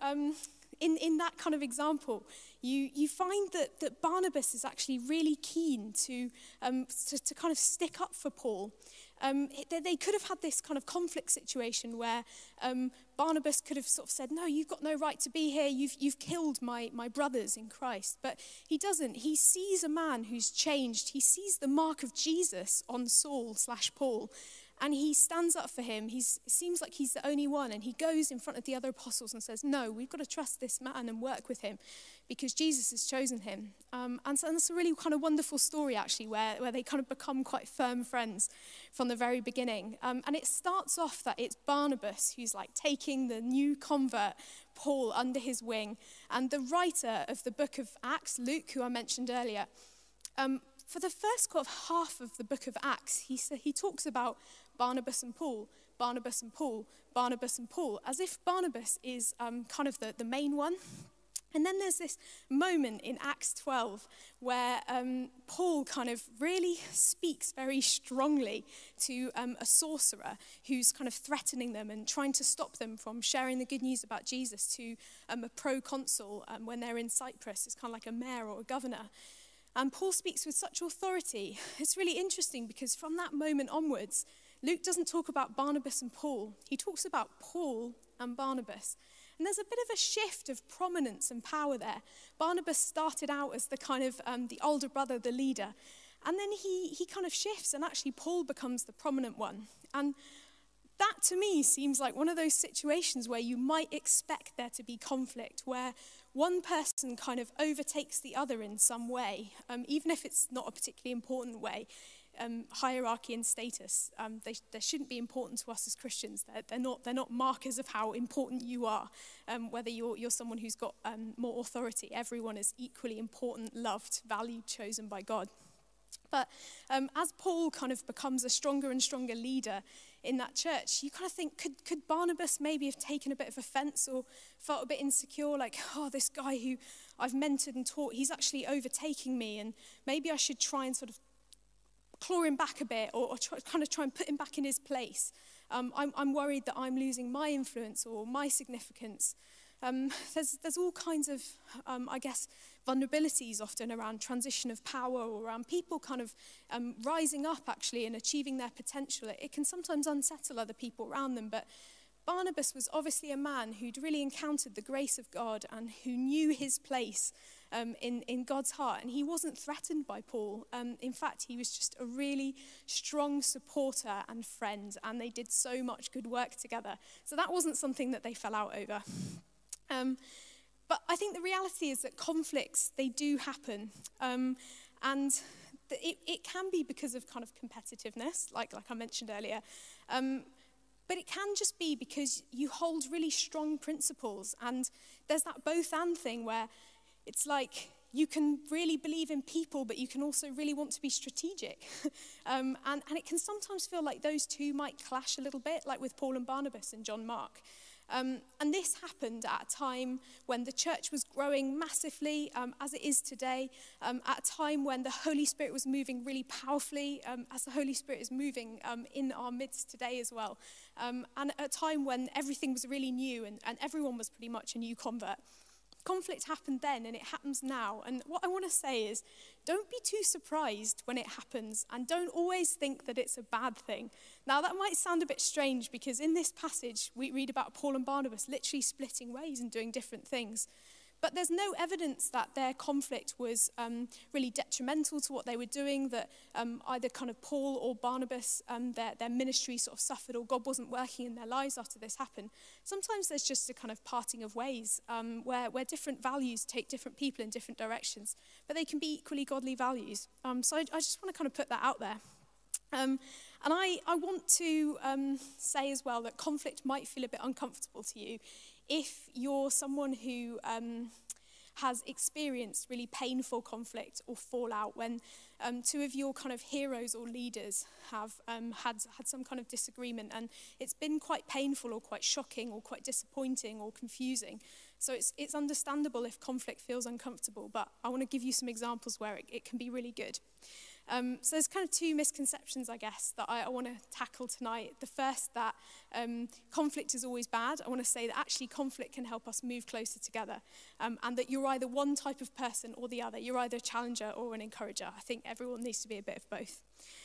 in that kind of example, you find that Barnabas is actually really keen to kind of stick up for Paul. They could have had this kind of conflict situation where Barnabas could have sort of said, no, you've got no right to be here. You've killed my brothers in Christ. But he doesn't. He sees a man who's changed. He sees the mark of Jesus on Saul/Paul. And he stands up for him. It seems like he's the only one. And he goes in front of the other apostles and says, no, we've got to trust this man and work with him because Jesus has chosen him. And so that's a really kind of wonderful story, actually, where they kind of become quite firm friends from the very beginning. And it starts off that it's Barnabas who's like taking the new convert, Paul, under his wing. And the writer of the book of Acts, Luke, who I mentioned earlier, for the first kind of half of the book of Acts, he talks about Barnabas and Paul, Barnabas and Paul, Barnabas and Paul, as if Barnabas is kind of the main one. And then there's this moment in Acts 12 where Paul kind of really speaks very strongly to a sorcerer who's kind of threatening them and trying to stop them from sharing the good news about Jesus to a proconsul when they're in Cyprus. It's kind of like a mayor or a governor. And Paul speaks with such authority. It's really interesting because from that moment onwards, Luke doesn't talk about Barnabas and Paul. He talks about Paul and Barnabas. And there's a bit of a shift of prominence and power there. Barnabas started out as the kind of the older brother, the leader. And then he kind of shifts and actually Paul becomes the prominent one. And that to me seems like one of those situations where you might expect there to be conflict, where one person kind of overtakes the other in some way, even if it's not a particularly important way. Hierarchy and status, they shouldn't be important to us as Christians. They're not markers of how important you are. Whether you're someone who's got more authority, everyone is equally important, loved, valued, chosen by God. But as Paul kind of becomes a stronger and stronger leader in that church, you kind of think, could Barnabas maybe have taken a bit of offense or felt a bit insecure, like, oh, this guy who I've mentored and taught, he's actually overtaking me, and maybe I should try and sort of claw him back a bit or try and put him back in his place. I'm worried that I'm losing my influence or my significance. There's all kinds of, I guess, vulnerabilities often around transition of power or around people kind of rising up actually and achieving their potential. It can sometimes unsettle other people around them, but Barnabas was obviously a man who'd really encountered the grace of God and who knew his place in God's heart, and he wasn't threatened by Paul. In fact, he was just a really strong supporter and friend, and they did so much good work together. So that wasn't something that they fell out over. But I think the reality is that conflicts, they do happen. And it can be because of kind of competitiveness, like I mentioned earlier. But it can just be because you hold really strong principles. And there's that both and thing where it's like you can really believe in people, but you can also really want to be strategic. And it can sometimes feel like those two might clash a little bit, like with Paul and Barnabas and John Mark. And this happened at a time when the church was growing massively, as it is today, at a time when the Holy Spirit was moving really powerfully, as the Holy Spirit is moving in our midst today as well. And at a time when everything was really new and everyone was pretty much a new convert. conflict happened then and it happens now. And what I want to say is, don't be too surprised when it happens, and don't always think that it's a bad thing. Now, that might sound a bit strange because in this passage, we read about Paul and Barnabas literally splitting ways and doing different things. But there's no evidence that their conflict was really detrimental to what they were doing, that either kind of Paul or Barnabas, their ministry sort of suffered, or God wasn't working in their lives after this happened. Sometimes there's just a kind of parting of ways where different values take different people in different directions, but they can be equally godly values. So I just want to kind of put that out there. And I want to say as well that conflict might feel a bit uncomfortable to you if you're someone who has experienced really painful conflict or fallout, when two of your kind of heroes or leaders have had some kind of disagreement, and it's been quite painful or quite shocking or quite disappointing or confusing. So it's understandable if conflict feels uncomfortable, but I want to give you some examples where it can be really good. So there's kind of two misconceptions, I guess, that I want to tackle tonight. The first, that conflict is always bad. I want to say that actually conflict can help us move closer together, and that you're either one type of person or the other. You're either a challenger or an encourager. I think everyone needs to be a bit of both.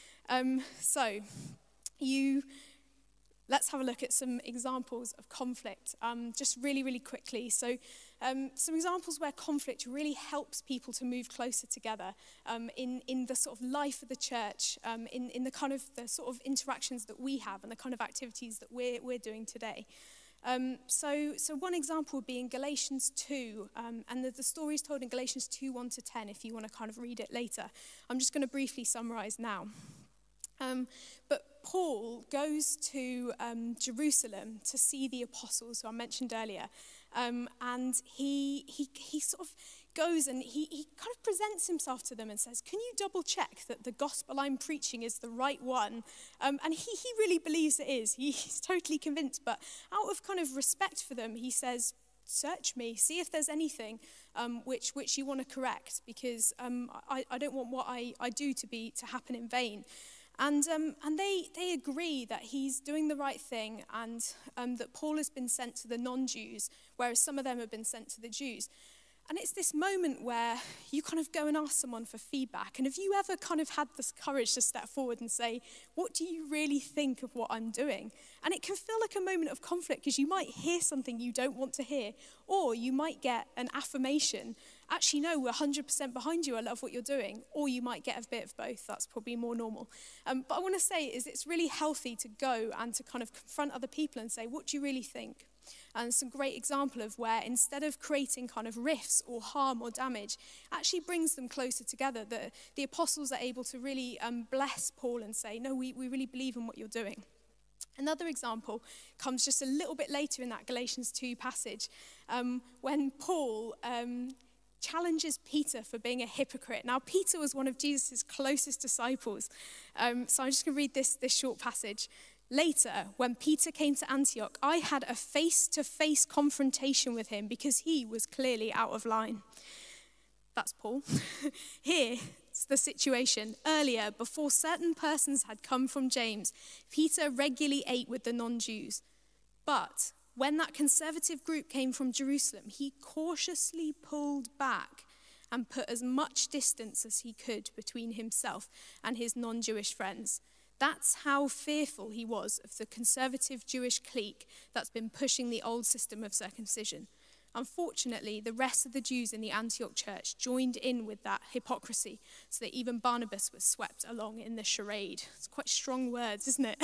Let's have a look at some examples of conflict, just really, really quickly. So some examples where conflict really helps people to move closer together in the sort of life of the church, in the kind of the sort of interactions that we have and the kind of activities that we're doing today. So one example would be in Galatians 2, and the story is told in Galatians 2, 1-10, if you want to kind of read it later. I'm just going to briefly summarize now. But Paul goes to Jerusalem to see the apostles who I mentioned earlier, and he sort of goes and he kind of presents himself to them and says, can you double check that the gospel I'm preaching is the right one? And he really believes it is. He's totally convinced, but out of kind of respect for them, he says, search me, see if there's anything which you want to correct, because I don't want what I do to happen in vain. And they agree that he's doing the right thing, and that Paul has been sent to the non-Jews, whereas some of them have been sent to the Jews. And it's this moment where you kind of go and ask someone for feedback. And have you ever kind of had this courage to step forward and say, what do you really think of what I'm doing? And it can feel like a moment of conflict, because you might hear something you don't want to hear, or you might get an affirmation. Actually, no, we're 100% behind you. I love what you're doing. Or you might get a bit of both. That's probably more normal. But I want to say is it's really healthy to go and to kind of confront other people and say, what do you really think? And it's a great example of where instead of creating kind of rifts or harm or damage, actually brings them closer together. The apostles are able to really bless Paul and say, no, we really believe in what you're doing. Another example comes just a little bit later in that Galatians 2 passage, when Paul challenges Peter for being a hypocrite. Now, Peter was one of Jesus' closest disciples. So I'm just going to read this short passage. Later, when Peter came to Antioch, I had a face-to-face confrontation with him because he was clearly out of line. That's Paul. Here's the situation. Earlier, before certain persons had come from James, Peter regularly ate with the non-Jews. But when that conservative group came from Jerusalem, he cautiously pulled back and put as much distance as he could between himself and his non-Jewish friends. That's how fearful he was of the conservative Jewish clique that's been pushing the old system of circumcision. Unfortunately, the rest of the Jews in the Antioch church joined in with that hypocrisy, so that even Barnabas was swept along in the charade. It's quite strong words, isn't it?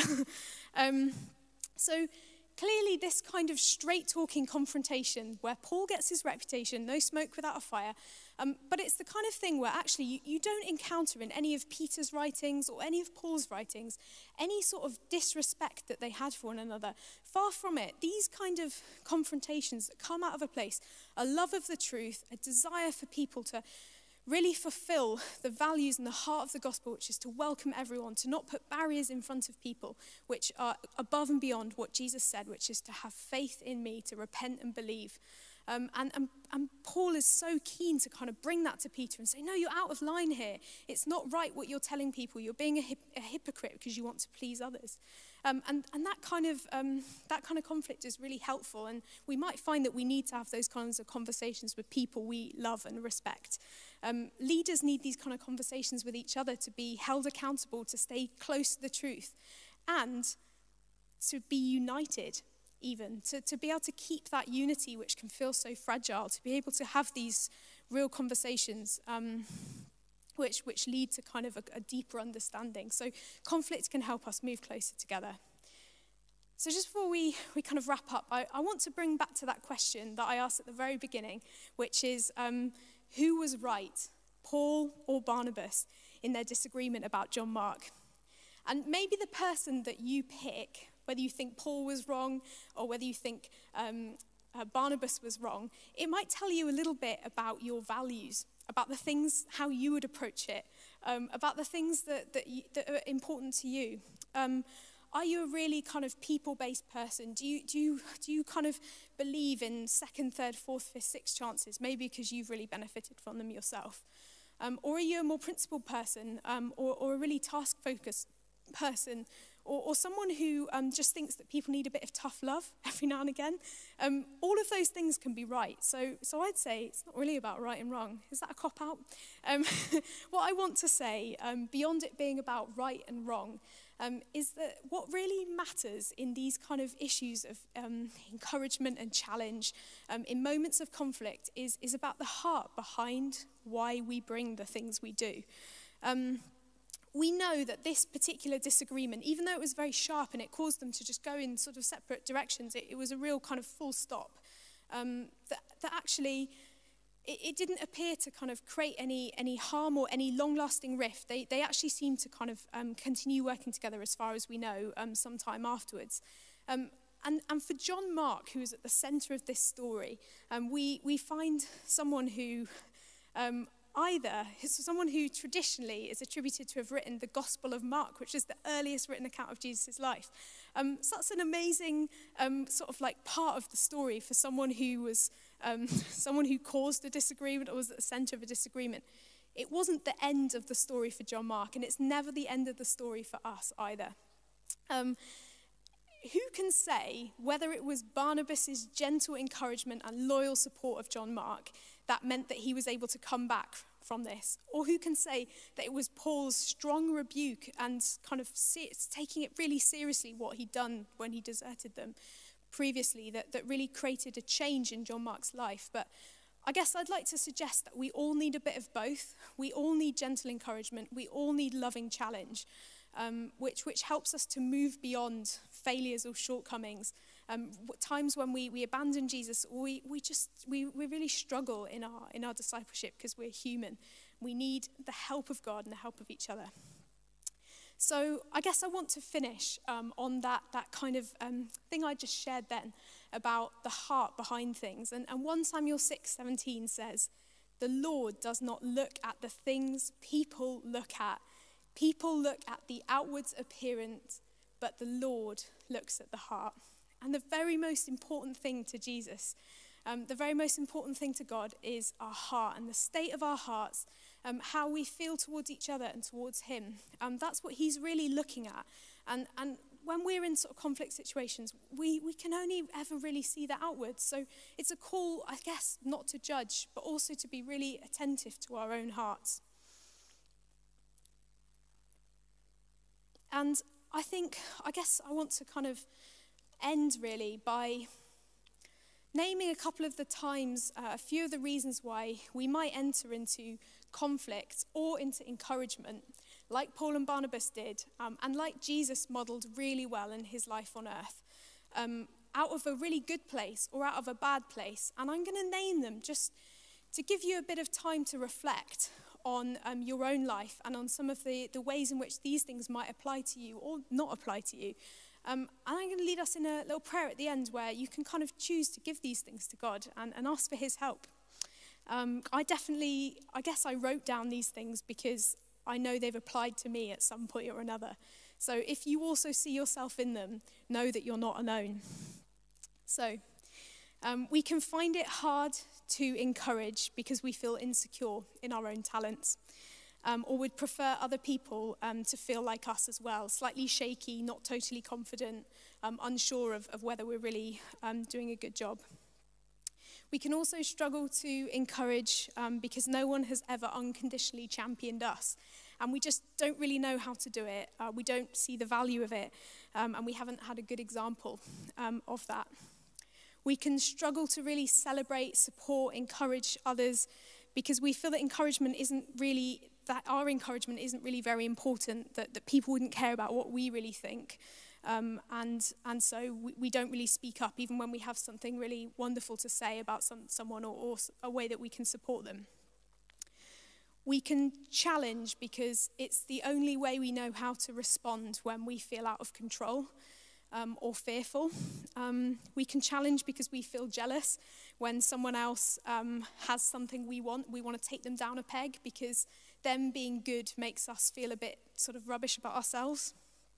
So clearly this kind of straight-talking confrontation where Paul gets his reputation, no smoke without a fire, but it's the kind of thing where actually you don't encounter in any of Peter's writings or any of Paul's writings any sort of disrespect that they had for one another. Far from it. These kind of confrontations that come out of a place, a love of the truth, a desire for people to really fulfill the values and the heart of the gospel, which is to welcome everyone, to not put barriers in front of people, which are above and beyond what Jesus said, which is to have faith in me, to repent and believe. And Paul is so keen to kind of bring that to Peter and say, no, you're out of line here. It's not right what you're telling people. You're being a hypocrite because you want to please others. And that kind of conflict is really helpful. And we might find that we need to have those kinds of conversations with people we love and respect. Leaders need these kind of conversations with each other to be held accountable, to stay close to the truth, and to be united even, to be able to keep that unity which can feel so fragile, to be able to have these real conversations which lead to kind of a deeper understanding. So conflict can help us move closer together. So just before we kind of wrap up, I want to bring back to that question that I asked at the very beginning, which is who was right, Paul or Barnabas, in their disagreement about John Mark? And maybe the person that you pick, whether you think Paul was wrong or whether you think Barnabas was wrong, it might tell you a little bit about your values, about the things, how you would approach it, about the things that are important to you. Are you a really kind of people-based person? Do you kind of believe in second, third, fourth, fifth, sixth chances, maybe because you've really benefited from them yourself? Or are you a more principled person, or a really task-focused person, or someone who just thinks that people need a bit of tough love every now and again? All of those things can be right. So I'd say it's not really about right and wrong. Is that a cop-out? What I want to say, beyond it being about right and wrong, is that what really matters in these kind of issues of encouragement and challenge, in moments of conflict, is about the heart behind why we bring the things we do. We know that this particular disagreement, even though it was very sharp and it caused them to just go in sort of separate directions, it was a real kind of full stop. That actually, it didn't appear to kind of create any harm or any long-lasting rift. They actually seemed to kind of continue working together, as far as we know, some time afterwards. And for John Mark, who is at the center of this story, we find someone who someone who traditionally is attributed to have written the Gospel of Mark, which is the earliest written account of Jesus' life. So that's an amazing sort of like part of the story for someone who was someone who caused a disagreement or was at the center of a disagreement. It wasn't the end of the story for John Mark, and it's never the end of the story for us either. Who can say whether it was Barnabas' gentle encouragement and loyal support of John Mark that meant that he was able to come back from this? Or who can say that it was Paul's strong rebuke and kind of taking it really seriously what he'd done when he deserted them previously that really created a change in John Mark's life? But I guess I'd like to suggest that we all need a bit of both. We all need gentle encouragement. We all need loving challenge, which helps us to move beyond failures or shortcomings. Times when we abandon Jesus, we really struggle in our discipleship because we're human. We need the help of God and the help of each other. So I guess I want to finish on that kind of thing I just shared then about the heart behind things. And 1 Samuel 6:17 says, "The Lord does not look at the things people look at. People look at the outward appearance, but the Lord looks at the heart." And the very most important thing to Jesus, the very most important thing to God is our heart and the state of our hearts, how we feel towards each other and towards him. That's what he's really looking at. And when we're in sort of conflict situations, we can only ever really see the outwards. So it's a call, I guess, not to judge, but also to be really attentive to our own hearts. And I guess I want to kind of end really by naming a couple of the times, a few of the reasons why we might enter into conflict or into encouragement, like Paul and Barnabas did, and like Jesus modeled really well in his life on earth, out of a really good place or out of a bad place. And I'm going to name them just to give you a bit of time to reflect on your own life and on some of the ways in which these things might apply to you or not apply to you. And I'm going to lead us in a little prayer at the end where you can kind of choose to give these things to God and ask for his help. I guess I wrote down these things because I know they've applied to me at some point or another. So if you also see yourself in them, know that you're not alone. So we can find it hard to encourage because we feel insecure in our own talents. or would prefer other people to feel like us as well, slightly shaky, not totally confident, unsure of whether we're really doing a good job. We can also struggle to encourage because no one has ever unconditionally championed us, and we just don't really know how to do it. We don't see the value of it, and we haven't had a good example of that. We can struggle to really celebrate, support, encourage others because we feel that our encouragement isn't really very important, that people wouldn't care about what we really think. And so we don't really speak up, even when we have something really wonderful to say about someone or a way that we can support them. We can challenge because it's the only way we know how to respond when we feel out of control or fearful. We can challenge because we feel jealous when someone else has something we want. We want to take them down a peg because them being good makes us feel a bit sort of rubbish about ourselves.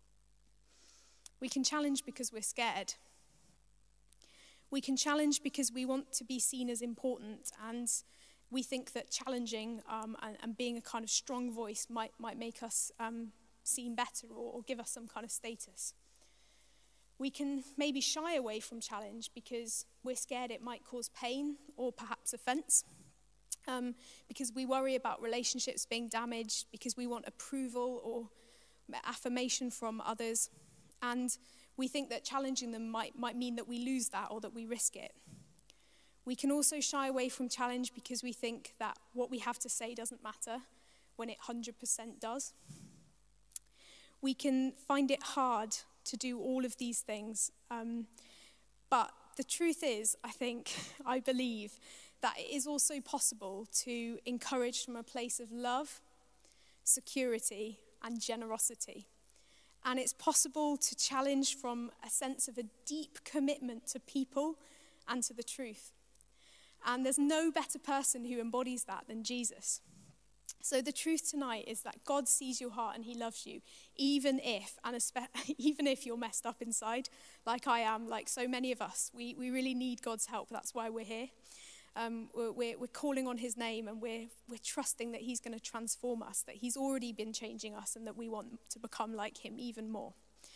We can challenge because we're scared. We can challenge because we want to be seen as important, and we think that challenging and being a kind of strong voice might make us seem better or give us some kind of status. We can maybe shy away from challenge because we're scared it might cause pain or perhaps offense, because we worry about relationships being damaged, because we want approval or affirmation from others. And we think that challenging them might mean that we lose that or that we risk it. We can also shy away from challenge because we think that what we have to say doesn't matter when it 100% does. We can find it hard to do all of these things. But the truth is, I believe that it is also possible to encourage from a place of love, security, and generosity. And it's possible to challenge from a sense of a deep commitment to people and to the truth. And there's no better person who embodies that than Jesus. So the truth tonight is that God sees your heart and he loves you, even if you're messed up inside, like I am, like so many of us. We really need God's help. That's why we're here. We're calling on his name, and we're trusting that he's going to transform us, that he's already been changing us, and that we want to become like him even more.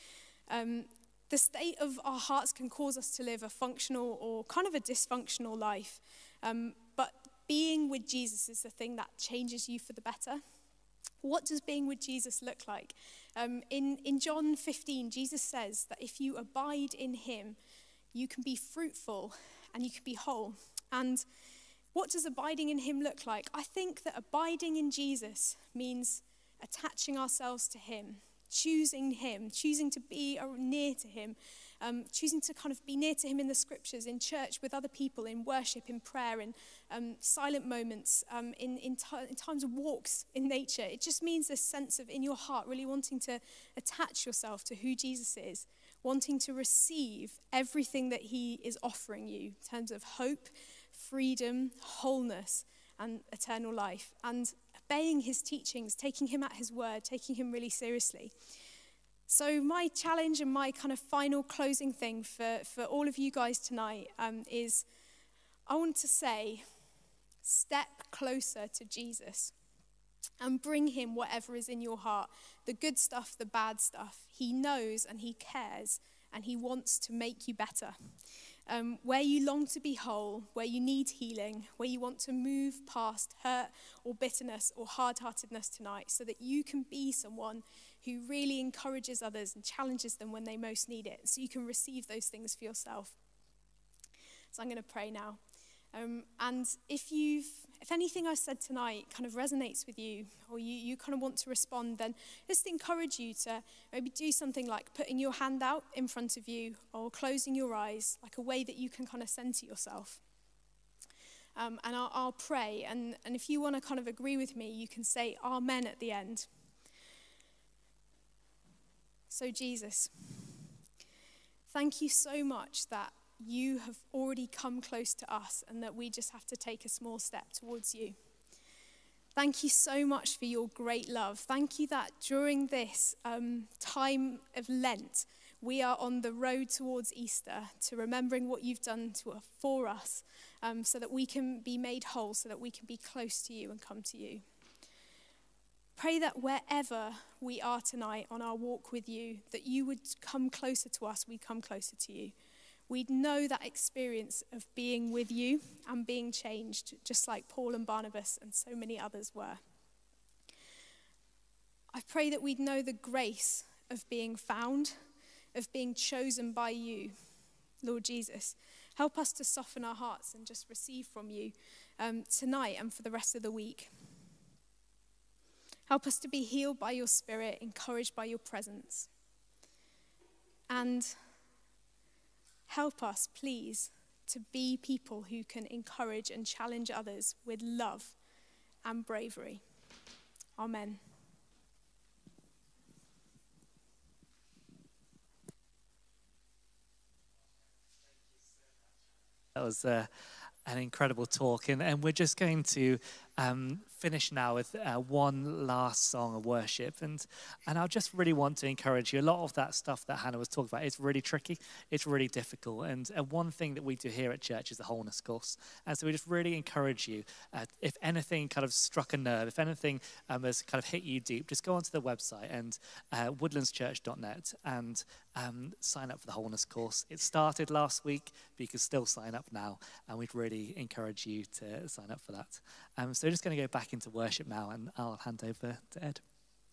The state of our hearts can cause us to live a functional or kind of a dysfunctional life. But being with Jesus is the thing that changes you for the better. What does being with Jesus look like? In John 15, Jesus says that if you abide in him, you can be fruitful and you can be whole. And what does abiding in him look like? I think that abiding in Jesus means attaching ourselves to him, choosing to be near to him, choosing to kind of be near to him in the scriptures, in church, with other people, in worship, in prayer, in silent moments, in times of walks in nature. It just means this sense of, in your heart, really wanting to attach yourself to who Jesus is, wanting to receive everything that he is offering you in terms of hope, freedom, wholeness, and eternal life, and obeying his teachings, taking him at his word, taking him really seriously. So my challenge and my kind of final closing thing for all of you guys tonight is, I want to say, step closer to Jesus and bring him whatever is in your heart, the good stuff, the bad stuff. He knows and he cares and he wants to make you better. Where you long to be whole, where you need healing, where you want to move past hurt or bitterness or hard-heartedness tonight, so that you can be someone who really encourages others and challenges them when they most need it, so you can receive those things for yourself. So I'm going to pray now. And if anything I said tonight kind of resonates with you, or you kind of want to respond, then just encourage you to maybe do something like putting your hand out in front of you or closing your eyes, like a way that you can kind of center yourself. And I'll pray, and if you want to kind of agree with me, you can say amen at the end. So Jesus, thank you so much that you have already come close to us and that we just have to take a small step towards you. Thank you so much for your great love. Thank you that during this time of Lent, we are on the road towards Easter, to remembering what you've done for us, so that we can be made whole, so that we can be close to you and come to you. pray that wherever we are tonight on our walk with you, that you would come closer to us, we come closer to you. We'd know that experience of being with you and being changed, just like Paul and Barnabas and so many others were. I pray that we'd know the grace of being found, of being chosen by you, Lord Jesus. Help us to soften our hearts and just receive from you tonight and for the rest of the week. Help us to be healed by your Spirit, encouraged by your presence. And help us, please, to be people who can encourage and challenge others with love and bravery. Amen. That was an incredible talk, and we're just going to finish now with one last song of worship, and I just really want to encourage you. A lot of that stuff that Hannah was talking about is really tricky, it's really difficult, and one thing that we do here at church is the wholeness course, and so we just really encourage you, if anything kind of struck a nerve, if anything has kind of hit you deep, just go onto the website and woodlandschurch.net and sign up for the wholeness course. It started last week, but you can still sign up now, and we'd really encourage you to sign up for that. So we're just going to go back into worship now, and I'll hand over to Ed.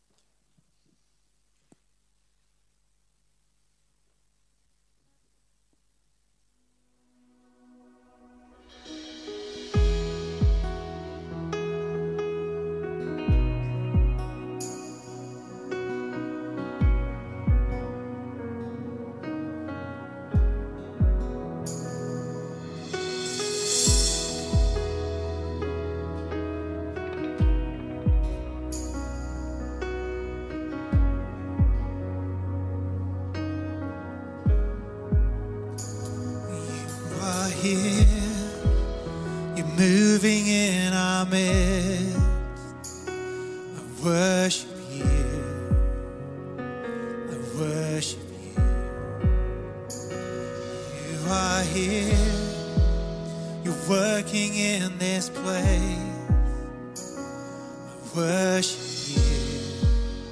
Moving in our midst, I worship you, I worship you. You are here, you're working in this place. I worship you,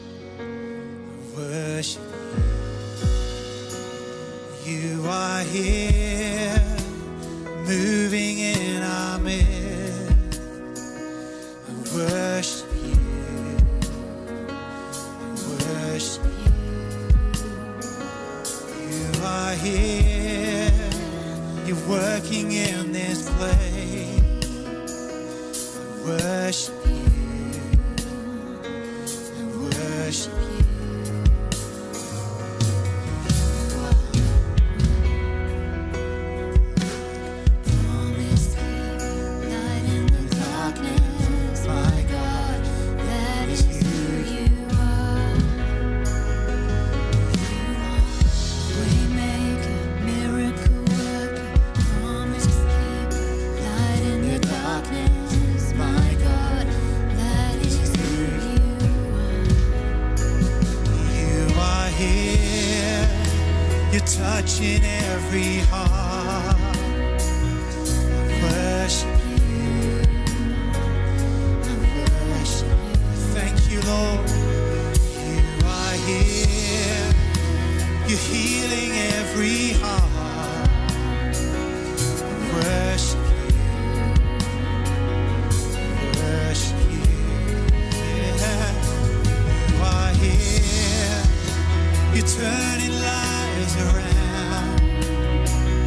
I worship you. You are here, moving in our midst. I worship you, I worship you. You are here, you're working in this place. I worship you, I worship you. Touching every heart. I worship you, I worship you. Thank you, Lord. You are here, you're healing every heart. I worship you, I worship you. Yeah. You are here, you're turning lives around.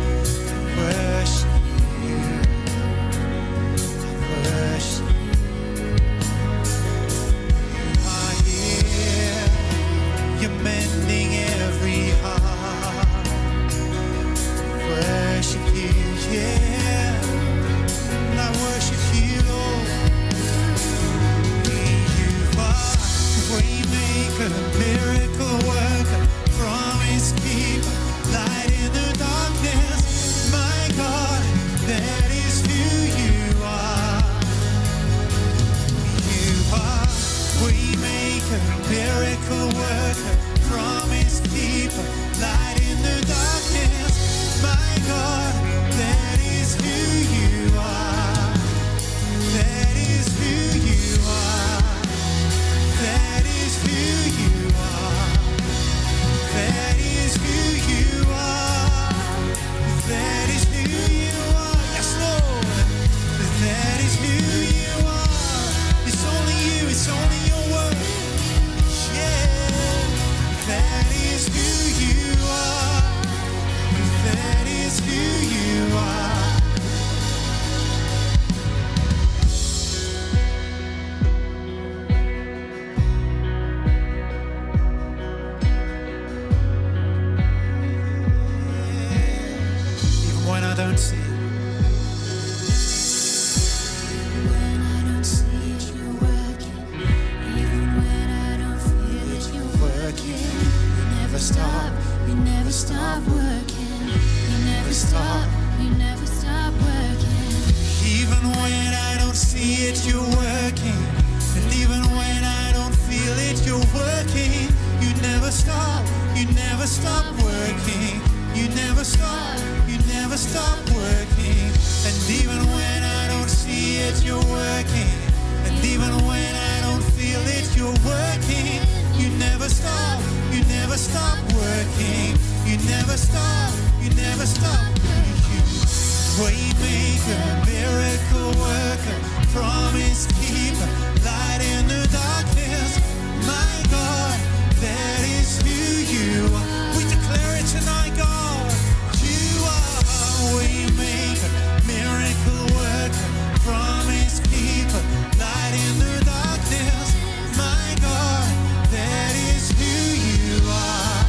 it, you're working. And even when I don't feel it, you're working. You never stop working. You never stop working. And even when I don't see it, you're working. And even when I don't feel it, you're working. You never stop working. You never stop working. Waymaker, miracle worker, promise keeper, light in the darkness. My God, that is who you are. We declare it tonight, God. You are waymaker, miracle worker, promise keeper, light in the darkness. My God, that is who you are.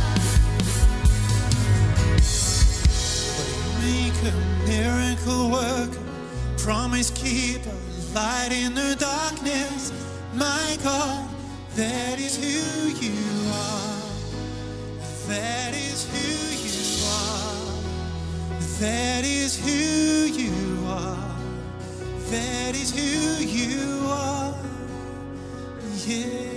Waymaker, miracle worker, promise keeper, light in the darkness. My God, that is who you are. That is who you are. That is who you are. That is who you are. Yeah.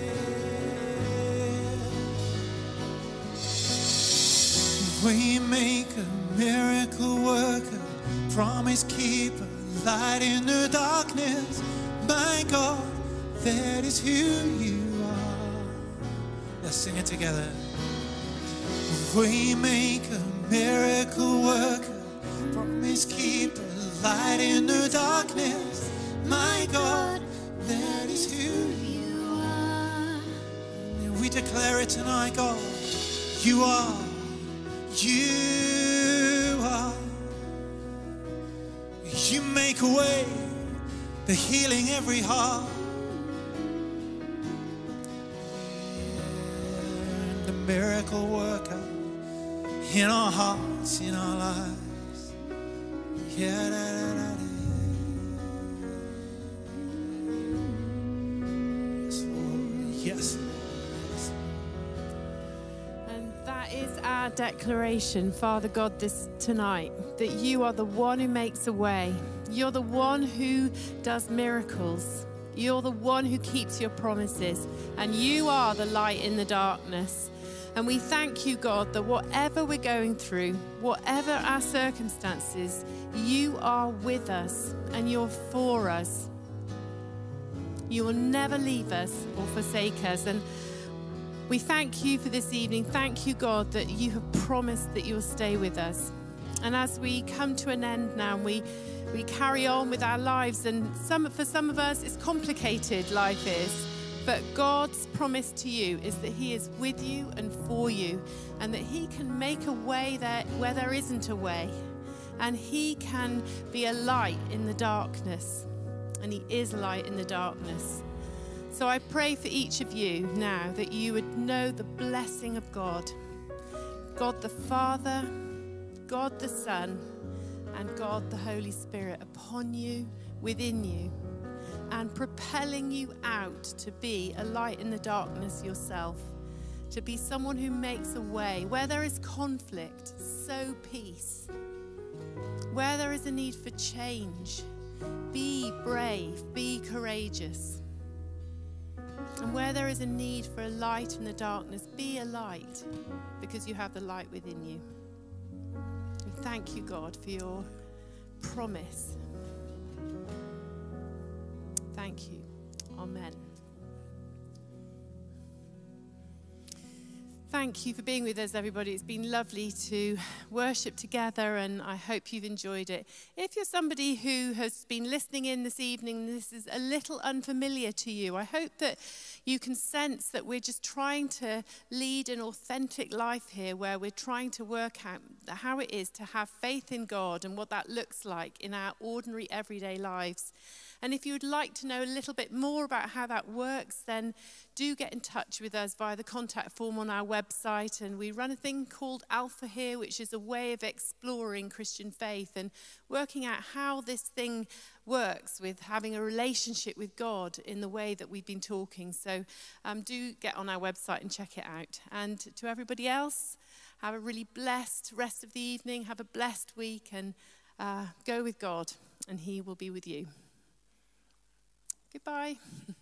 Waymaker, miracle worker, promise keeper, light in the darkness. My God, that is who you are. Let's sing it together. Waymaker, miracle worker, promise keeper, light in the darkness. My God, that is who you are. And we declare it tonight, God. You are. You are. You make a way, the healing every heart. The miracle worker in our hearts, in our lives. Yeah, da, da, da, da. Yes, Lord. Yes. And that is our declaration, Father God, this tonight, that you are the one who makes a way. You're the one who does miracles. You're the one who keeps your promises. And you are the light in the darkness. And we thank you, God, that whatever we're going through, whatever our circumstances, you are with us and you're for us. You will never leave us or forsake us. And we thank you for this evening. Thank you, God, that you have promised that you'll stay with us. And as we come to an end now, we carry on with our lives, and for some of us, it's complicated, life is. But God's promise to you is that he is with you and for you, and that he can make a way there where there isn't a way. And he can be a light in the darkness. And he is light in the darkness. So I pray for each of you now that you would know the blessing of God. God the Father, God the Son, and God the Holy Spirit upon you, within you, and propelling you out to be a light in the darkness yourself, to be someone who makes a way. Where there is conflict, sow peace. Where there is a need for change, be brave, be courageous. And where there is a need for a light in the darkness, be a light, because you have the light within you. We thank you, God, for your promise. Thank you. Amen. Thank you for being with us, everybody. It's been lovely to worship together, and I hope you've enjoyed it. If you're somebody who has been listening in this evening, this is a little unfamiliar to you, I hope that you can sense that we're just trying to lead an authentic life here, where we're trying to work out how it is to have faith in God and what that looks like in our ordinary, everyday lives. And if you would like to know a little bit more about how that works, then do get in touch with us via the contact form on our website. And we run a thing called Alpha here, which is a way of exploring Christian faith and working out how this thing works with having a relationship with God in the way that we've been talking. So do get on our website and check it out. And to everybody else, have a really blessed rest of the evening. Have a blessed week, and go with God, and he will be with you. Goodbye.